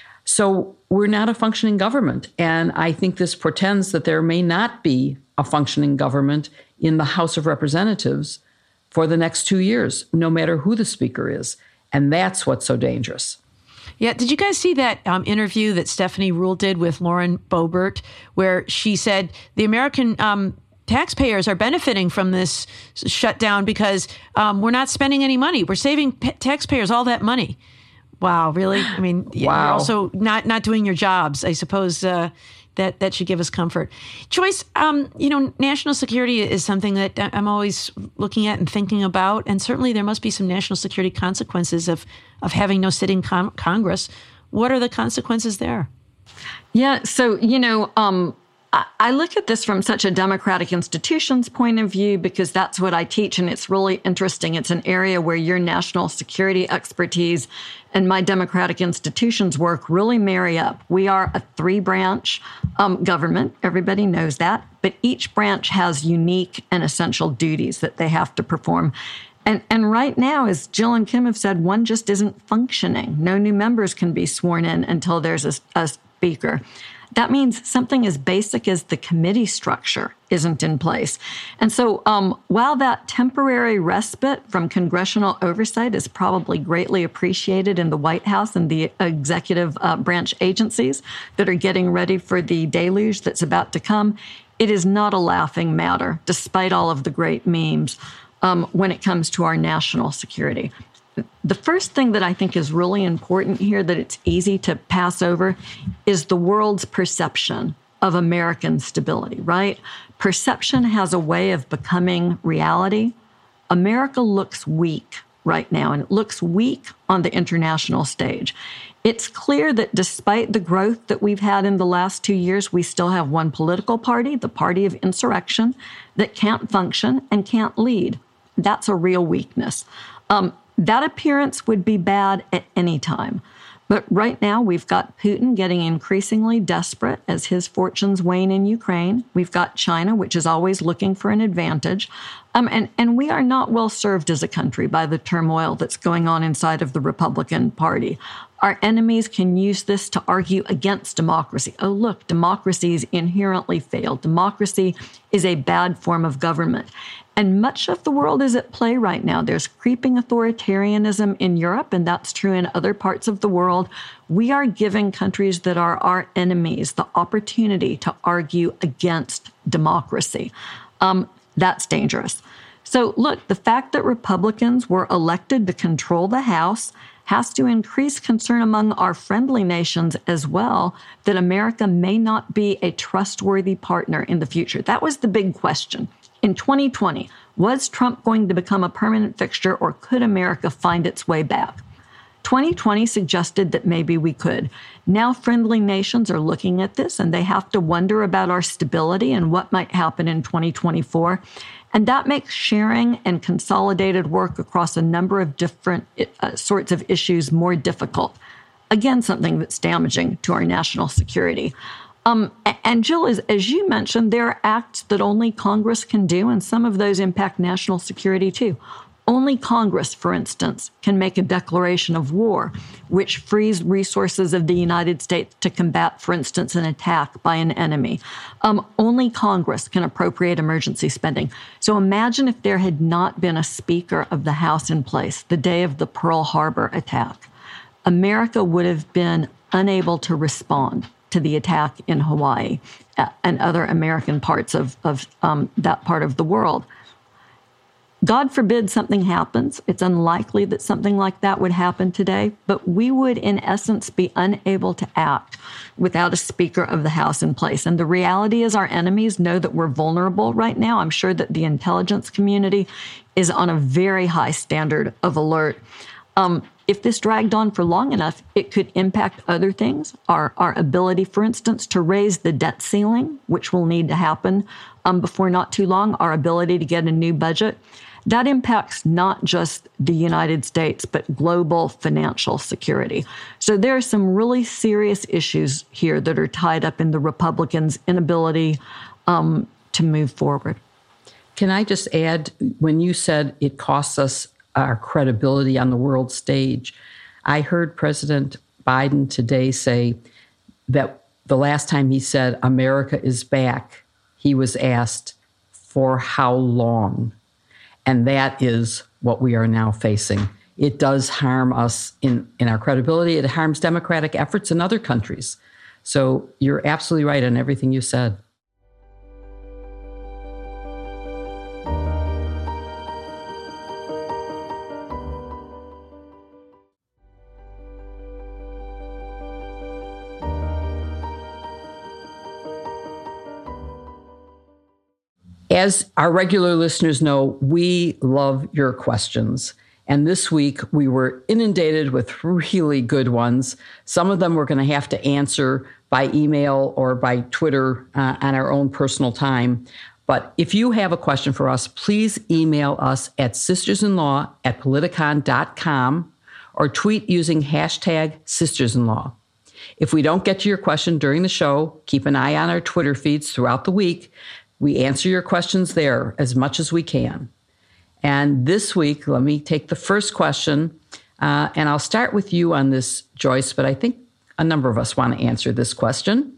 So we're not a functioning government. And I think this portends that there may not be a functioning government in the House of Representatives for the next two years, no matter who the speaker is. And that's what's so dangerous. Yeah. Did you guys see that um, interview that Stephanie Ruhle did with Lauren Boebert, where she said the American um, taxpayers are benefiting from this shutdown because um, we're not spending any money. We're saving p- taxpayers all that money. Wow, really? I mean, wow. You're also not, not doing your jobs. I suppose uh, that, that should give us comfort. Joyce, um, you know, national security is something that I'm always looking at and thinking about. And certainly there must be some national security consequences of, of having no sitting con- Congress. What are the consequences there? Yeah, so, you know, um, I, I look at this from such a democratic institutions point of view because that's what I teach. And it's really interesting. It's an area where your national security expertise and my democratic institutions work really marry up. We are a three-branch um, government. Everybody knows that. But each branch has unique and essential duties that they have to perform. And, and right now, as Jill and Kim have said, one just isn't functioning. No new members can be sworn in until there's a, a speaker. That means something as basic as the committee structure isn't in place. And so um, while that temporary respite from congressional oversight is probably greatly appreciated in the White House and the executive uh, branch agencies that are getting ready for the deluge that's about to come, it is not a laughing matter, despite all of the great memes, um, when it comes to our national security. The first thing that I think is really important here that it's easy to pass over is the world's perception of American stability, right? Perception has a way of becoming reality. America looks weak right now, and it looks weak on the international stage. It's clear that despite the growth that we've had in the last two years, we still have one political party, the party of insurrection, that can't function and can't lead. That's a real weakness. Um, That appearance would be bad at any time. But right now, we've got Putin getting increasingly desperate as his fortunes wane in Ukraine. We've got China, which is always looking for an advantage. Um, and, and we are not well served as a country by the turmoil that's going on inside of the Republican Party. Our enemies can use this to argue against democracy. Oh, look, democracies inherently fail. Democracy is a bad form of government. And much of the world is at play right now. There's creeping authoritarianism in Europe, and that's true in other parts of the world. We are giving countries that are our enemies the opportunity to argue against democracy. Um, that's dangerous. So look, the fact that Republicans were elected to control the House has to increase concern among our friendly nations as well, that America may not be a trustworthy partner in the future. That was the big question. In twenty twenty, was Trump going to become a permanent fixture, or could America find its way back? twenty twenty suggested that maybe we could. Now friendly nations are looking at this, and they have to wonder about our stability and what might happen in twenty twenty-four. And that makes sharing and consolidated work across a number of different uh, sorts of issues more difficult. Again, something that's damaging to our national security. Um, and Jill, as, as you mentioned, there are acts that only Congress can do, and some of those impact national security too. Only Congress, for instance, can make a declaration of war, which frees resources of the United States to combat, for instance, an attack by an enemy. Um, only Congress can appropriate emergency spending. So imagine if there had not been a Speaker of the House in place the day of the Pearl Harbor attack. America would have been unable to respond to the attack in Hawaii and other American parts of, of um, that part of the world. God forbid something happens. It's unlikely that something like that would happen today, but we would, in essence, be unable to act without a Speaker of the House in place. And the reality is our enemies know that we're vulnerable right now. I'm sure that the intelligence community is on a very high standard of alert. Um, if this dragged on for long enough, it could impact other things, our, our ability, for instance, to raise the debt ceiling, which will need to happen um, before not too long, our ability to get a new budget. That impacts not just the United States, but global financial security. So there are some really serious issues here that are tied up in the Republicans' inability um, to move forward. Can I just add, when you said it costs us our credibility on the world stage, I heard President Biden today say that the last time he said America is back, he was asked for how long. And that is what we are now facing. It does harm us in, in our credibility. It harms democratic efforts in other countries. So you're absolutely right on everything you said. As our regular listeners know, we love your questions. And this week, we were inundated with really good ones. Some of them we're going to have to answer by email or by Twitter uh, on our own personal time. But if you have a question for us, please email us at sistersinlaw at politicon dot com or tweet using hashtag sistersinlaw. If we don't get to your question during the show, keep an eye on our Twitter feeds throughout the week. We answer your questions there as much as we can. And this week, let me take the first question, uh, and I'll start with you on this, Joyce, but I think a number of us want to answer this question.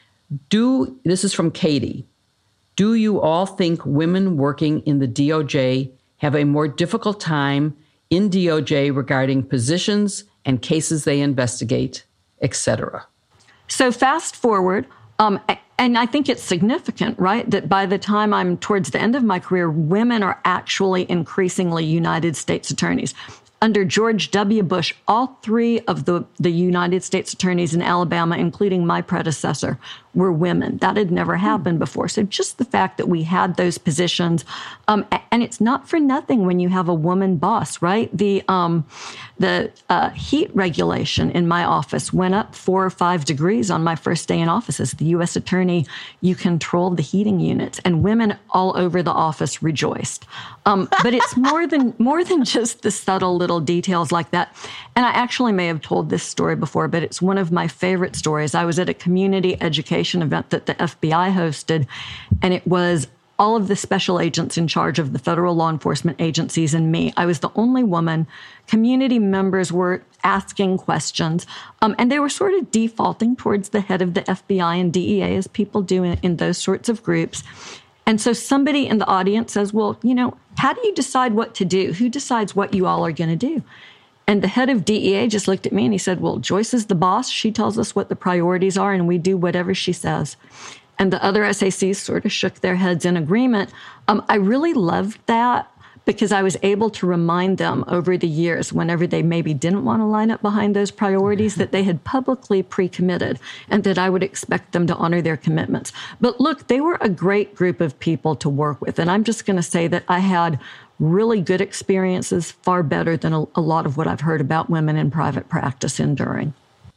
Do, this is from Katie. Do you all think women working in the D O J have a more difficult time in D O J regarding positions and cases they investigate, et cetera? So fast forward, um, and I think it's significant, right, that by the time I'm towards the end of my career, women are actually increasingly United States attorneys. Under George W. Bush, all three of the, the United States attorneys in Alabama, including my predecessor, were women. That had never happened before. So just the fact that we had those positions, um, and it's not for nothing when you have a woman boss, right? The um, the uh, heat regulation in my office went up four or five degrees on my first day in office. As the U S attorney, you controlled the heating units, and women all over the office rejoiced. Um, but it's more than more than just the subtle little details like that. And I actually may have told this story before, but it's one of my favorite stories. I was at a community education event that the F B I hosted, and it was all of the special agents in charge of the federal law enforcement agencies and me. I was the only woman. Community members were asking questions, um, and they were sort of defaulting towards the head of the F B I and D E A, as people do in, in those sorts of groups. And so somebody in the audience says, well, you know, how do you decide what to do? Who decides what you all are going to do? And the head of D E A just looked at me and he said, well, Joyce is the boss. She tells us what the priorities are and we do whatever she says. And the other S A Cs sort of shook their heads in agreement. Um, I really loved that because I was able to remind them over the years, whenever they maybe didn't want to line up behind those priorities, that they had publicly pre-committed and that I would expect them to honor their commitments. But look, they were a great group of people to work with. And I'm just going to say that I had really good experiences, far better than a, a lot of what I've heard about women in private practice enduring.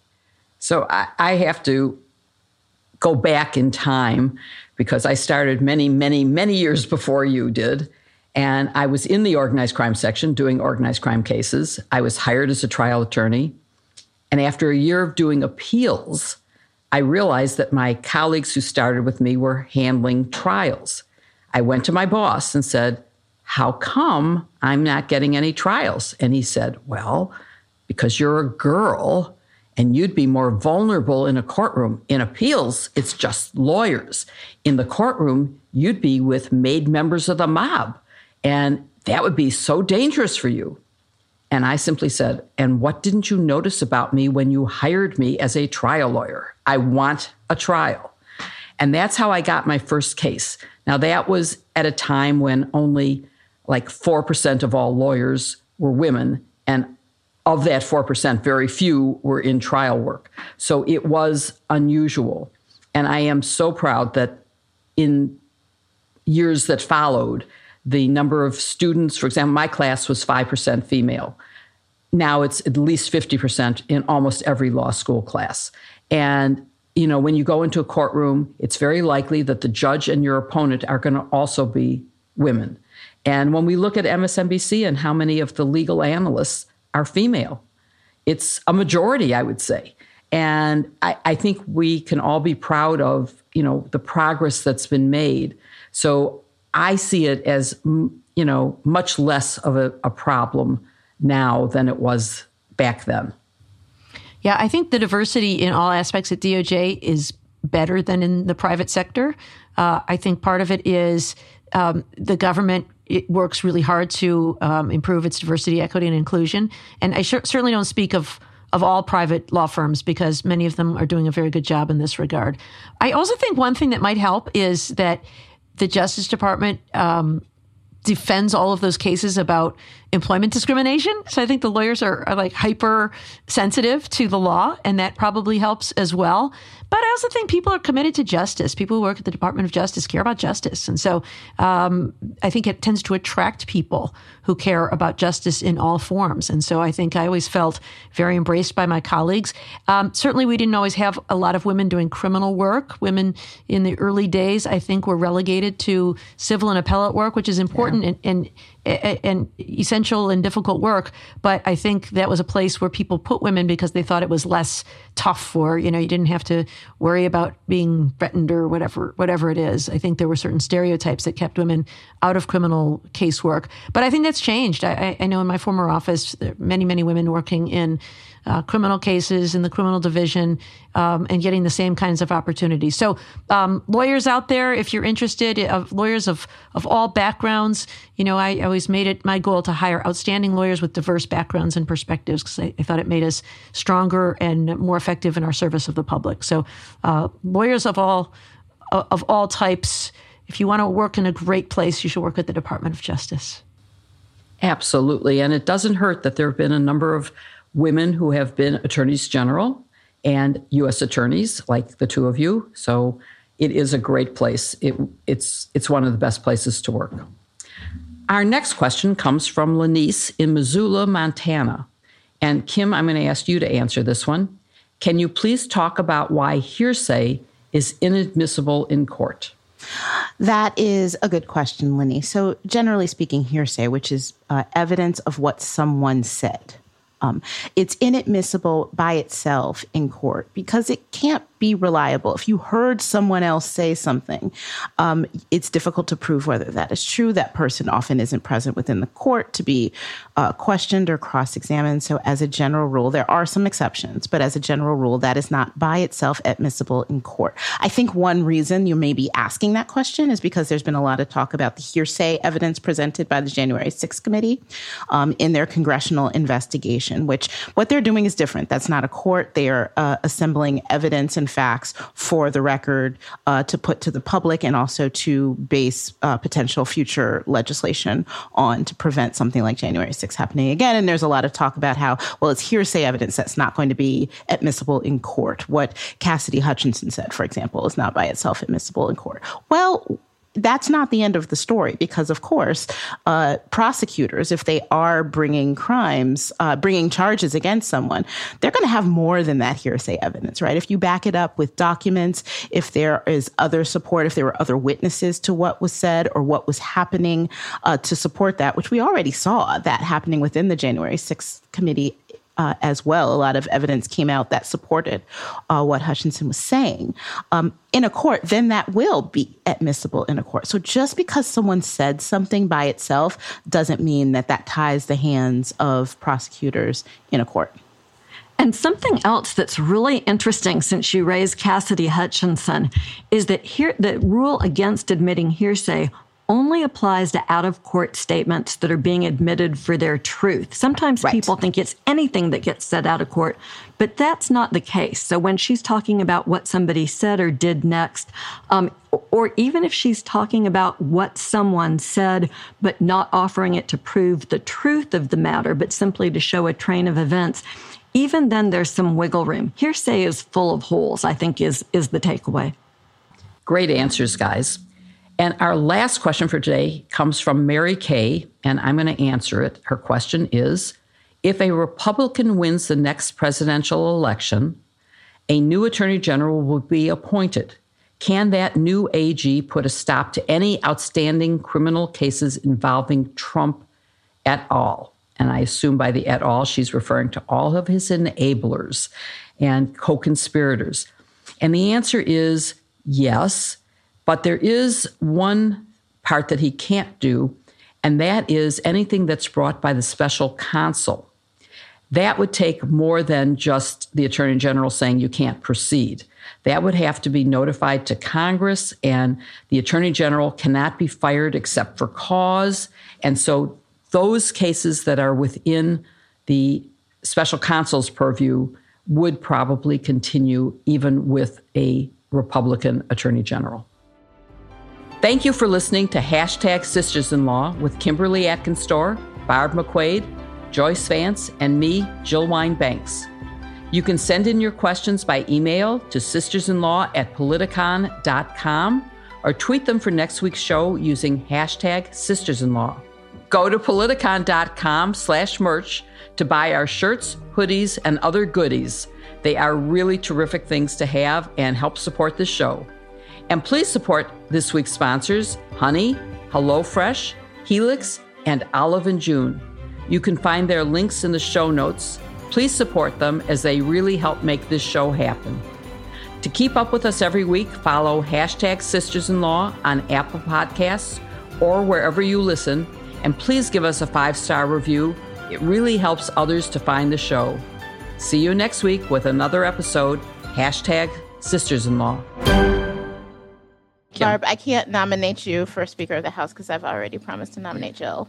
So I, I have to go back in time because I started many, many, many years before you did. And I was in the organized crime section doing organized crime cases. I was hired as a trial attorney. And after a year of doing appeals, I realized that my colleagues who started with me were handling trials. I went to my boss and said, how come I'm not getting any trials? And he said, well, because you're a girl and you'd be more vulnerable in a courtroom. In appeals, it's just lawyers. In the courtroom, you'd be with made members of the mob. And that would be so dangerous for you. And I simply said, and what didn't you notice about me when you hired me as a trial lawyer? I want a trial. And that's how I got my first case. Now, that was at a time when only like four percent of all lawyers were women. And of that four percent, very few were in trial work. So it was unusual. And I am so proud that in years that followed, the number of students, for example, my class was five percent female. Now it's at least fifty percent in almost every law school class. And, you know, when you go into a courtroom, it's very likely that the judge and your opponent are going to also be women. And when we look at M S N B C and how many of the legal analysts are female, it's a majority, I would say. And I, I think we can all be proud of, you know, the progress that's been made. So I see it as, you know, much less of a, a problem now than it was back then. Yeah, I think the diversity in all aspects at D O J is better than in the private sector. Uh, I think part of it is um, the government it works really hard to um, improve its diversity, equity, and inclusion. And I sh- certainly don't speak of of all private law firms because many of them are doing a very good job in this regard. I also think one thing that might help is that the Justice Department um, defends all of those cases about employment discrimination. So I think the lawyers are, are like hyper sensitive to the law, and that probably helps as well. But I also think people are committed to justice. People who work at the Department of Justice care about justice. And so um, I think it tends to attract people who care about justice in all forms. And so I think I always felt very embraced by my colleagues. Um, certainly, we didn't always have a lot of women doing criminal work. Women in the early days, I think, were relegated to civil and appellate work, which is important yeah. and, and, and essential and difficult work. But I think that was a place where people put women because they thought it was less tough, or, you know, you didn't have to worry about being threatened or whatever, whatever it is. I think there were certain stereotypes that kept women out of criminal casework. But I think that's changed. I, I know in my former office, there are many, many women working in uh, criminal cases in the criminal division um, and getting the same kinds of opportunities. So um, lawyers out there, if you're interested, of lawyers of, of all backgrounds, you know, I always made it my goal to hire outstanding lawyers with diverse backgrounds and perspectives because I, I thought it made us stronger and more effective in our service of the public. So uh, lawyers of all of all types, if you want to work in a great place, you should work at the Department of Justice. Absolutely. And it doesn't hurt that there have been a number of women who have been attorneys general and U S attorneys, like the two of you. So it is a great place. It, it's, it's one of the best places to work. Our next question comes from Lanice in Missoula, Montana. And Kim, I'm going to ask you to answer this one. Can you please talk about why hearsay is inadmissible in court? That is a good question, Lenny. So generally speaking, hearsay, which is uh, evidence of what someone said, um, it's inadmissible by itself in court because it can't be reliable. If you heard someone else say something, um, it's difficult to prove whether that is true. That person often isn't present within the court to be uh, questioned or cross-examined. So as a general rule, there are some exceptions, but as a general rule, that is not by itself admissible in court. I think one reason you may be asking that question is because there's been a lot of talk about the hearsay evidence presented by the January sixth committee um, in their congressional investigation, which what they're doing is different. That's not a court. They are uh, assembling evidence and facts for the record uh, to put to the public and also to base uh, potential future legislation on to prevent something like January sixth happening again. And there's a lot of talk about how, well, it's hearsay evidence that's not going to be admissible in court. What Cassidy Hutchinson said, for example, is not by itself admissible in court. Well, that's not the end of the story because, of course, uh, prosecutors, if they are bringing crimes, uh, bringing charges against someone, they're going to have more than that hearsay evidence, right? If you back it up with documents, if there is other support, if there were other witnesses to what was said or what was happening uh, to support that, which we already saw that happening within the January sixth committee Uh, as well. A lot of evidence came out that supported uh, what Hutchinson was saying um, in a court, then that will be admissible in a court. So just because someone said something by itself doesn't mean that that ties the hands of prosecutors in a court. And something else that's really interesting since you raised Cassidy Hutchinson is that here the rule against admitting hearsay only applies to out-of-court statements that are being admitted for their truth. Sometimes right. people think it's anything that gets said out of court, but that's not the case. So when she's talking about what somebody said or did next, um, or even if she's talking about what someone said, but not offering it to prove the truth of the matter, but simply to show a train of events, even then there's some wiggle room. Hearsay is full of holes, I think is, is the takeaway. Great answers, guys. And our last question for today comes from Mary Kay, and I'm going to answer it. Her question is, if a Republican wins the next presidential election, a new attorney general will be appointed. Can that new A G put a stop to any outstanding criminal cases involving Trump et al.? And I assume by the et al., she's referring to all of his enablers and co-conspirators. And the answer is yes. But there is one part that he can't do, and that is anything that's brought by the special counsel. That would take more than just the Attorney General saying you can't proceed. That would have to be notified to Congress, and the Attorney General cannot be fired except for cause. And so those cases that are within the special counsel's purview would probably continue even with a Republican Attorney General. Thank you for listening to Hashtag Sisters-in-Law with Kimberly Atkinstor, Barb McQuaid, Joyce Vance, and me, Jill Wine-Banks. You can send in your questions by email to sistersinlaw at politicon dot com or tweet them for next week's show using hashtag Sisters-in-Law. Go to politicon.com slash merch to buy our shirts, hoodies, and other goodies. They are really terrific things to have and help support this show. And please support this week's sponsors, Honey, HelloFresh, Helix, and Olive and June. You can find their links in the show notes. Please support them as they really help make this show happen. To keep up with us every week, follow hashtag Sisters-in-Law on Apple Podcasts or wherever you listen. And please give us a five-star review. It really helps others to find the show. See you next week with another episode, hashtag Sisters-in-Law. Barb, I can't nominate you for Speaker of the House because I've already promised to nominate Jill.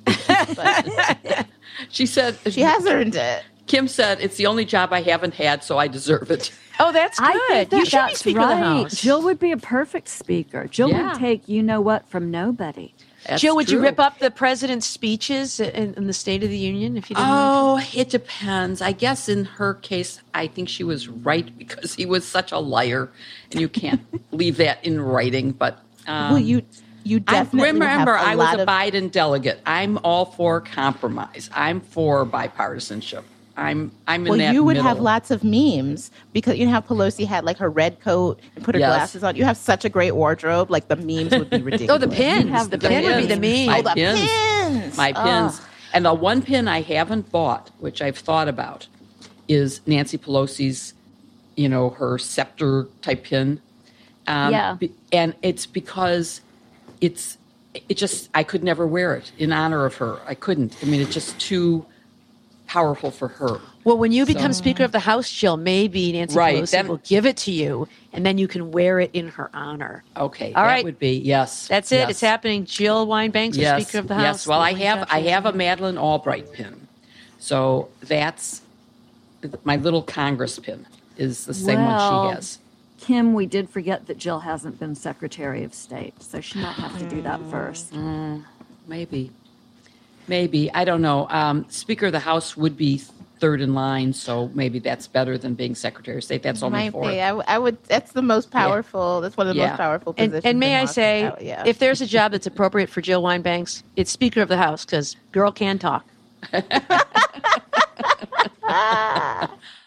But she said she has earned it. Kim said it's the only job I haven't had, so I deserve it. Oh, that's good. I think that you should be that's Speaker right. of the House. Jill would be a perfect speaker. Jill Yeah. would take you know what from nobody. That's Jill, would true. you rip up the president's speeches in, in the State of the Union if you didn't? Oh, it depends. I guess in her case, I think she was right because he was such a liar, and you can't leave that in writing. But um, Well, you you I definitely remember have a I was lot a of, Biden delegate. I'm all for compromise. I'm for bipartisanship. I'm I'm in Well, that you would middle. have lots of memes because you know how Pelosi had like her red coat and put her Yes. glasses on. You have such a great wardrobe. Like the memes would be ridiculous. Oh, the pins. have The the pin would be pins. the meme. My Oh, the pins. pins. My Oh. pins. And the one pin I haven't bought, which I've thought about, is Nancy Pelosi's, you know, her scepter type pin. Um, Yeah. be- and it's because it's, it just, I could never wear it in honor of her. I couldn't. I mean, it's just too powerful for her. Well, when you become Speaker of the House, Jill, maybe Nancy Right, Pelosi then- will give it to you, and then you can wear it in her honor. Okay. All that right. would be, yes. That's it. yes. It's happening. Jill Wine-Banks is Yes, Speaker of the House. yes. Well, I Lovely have job, I Jill. have a Madeleine Albright pin, so that's my little Congress pin. Is the same one Well, she has. Kim, we did forget that Jill hasn't been Secretary of State, so she might have to do that first. Mm, maybe. Maybe. I don't know. Um, Speaker of the House would be third in line, so maybe that's better than being Secretary of State. That's only Might fourth. be. I, w- I would. That's the most powerful. That's one of the Yeah. most powerful And, positions. and may in I say, Washington. Yeah. if there's a job that's appropriate for Jill Wine-Banks, it's Speaker of the House, because girl can talk.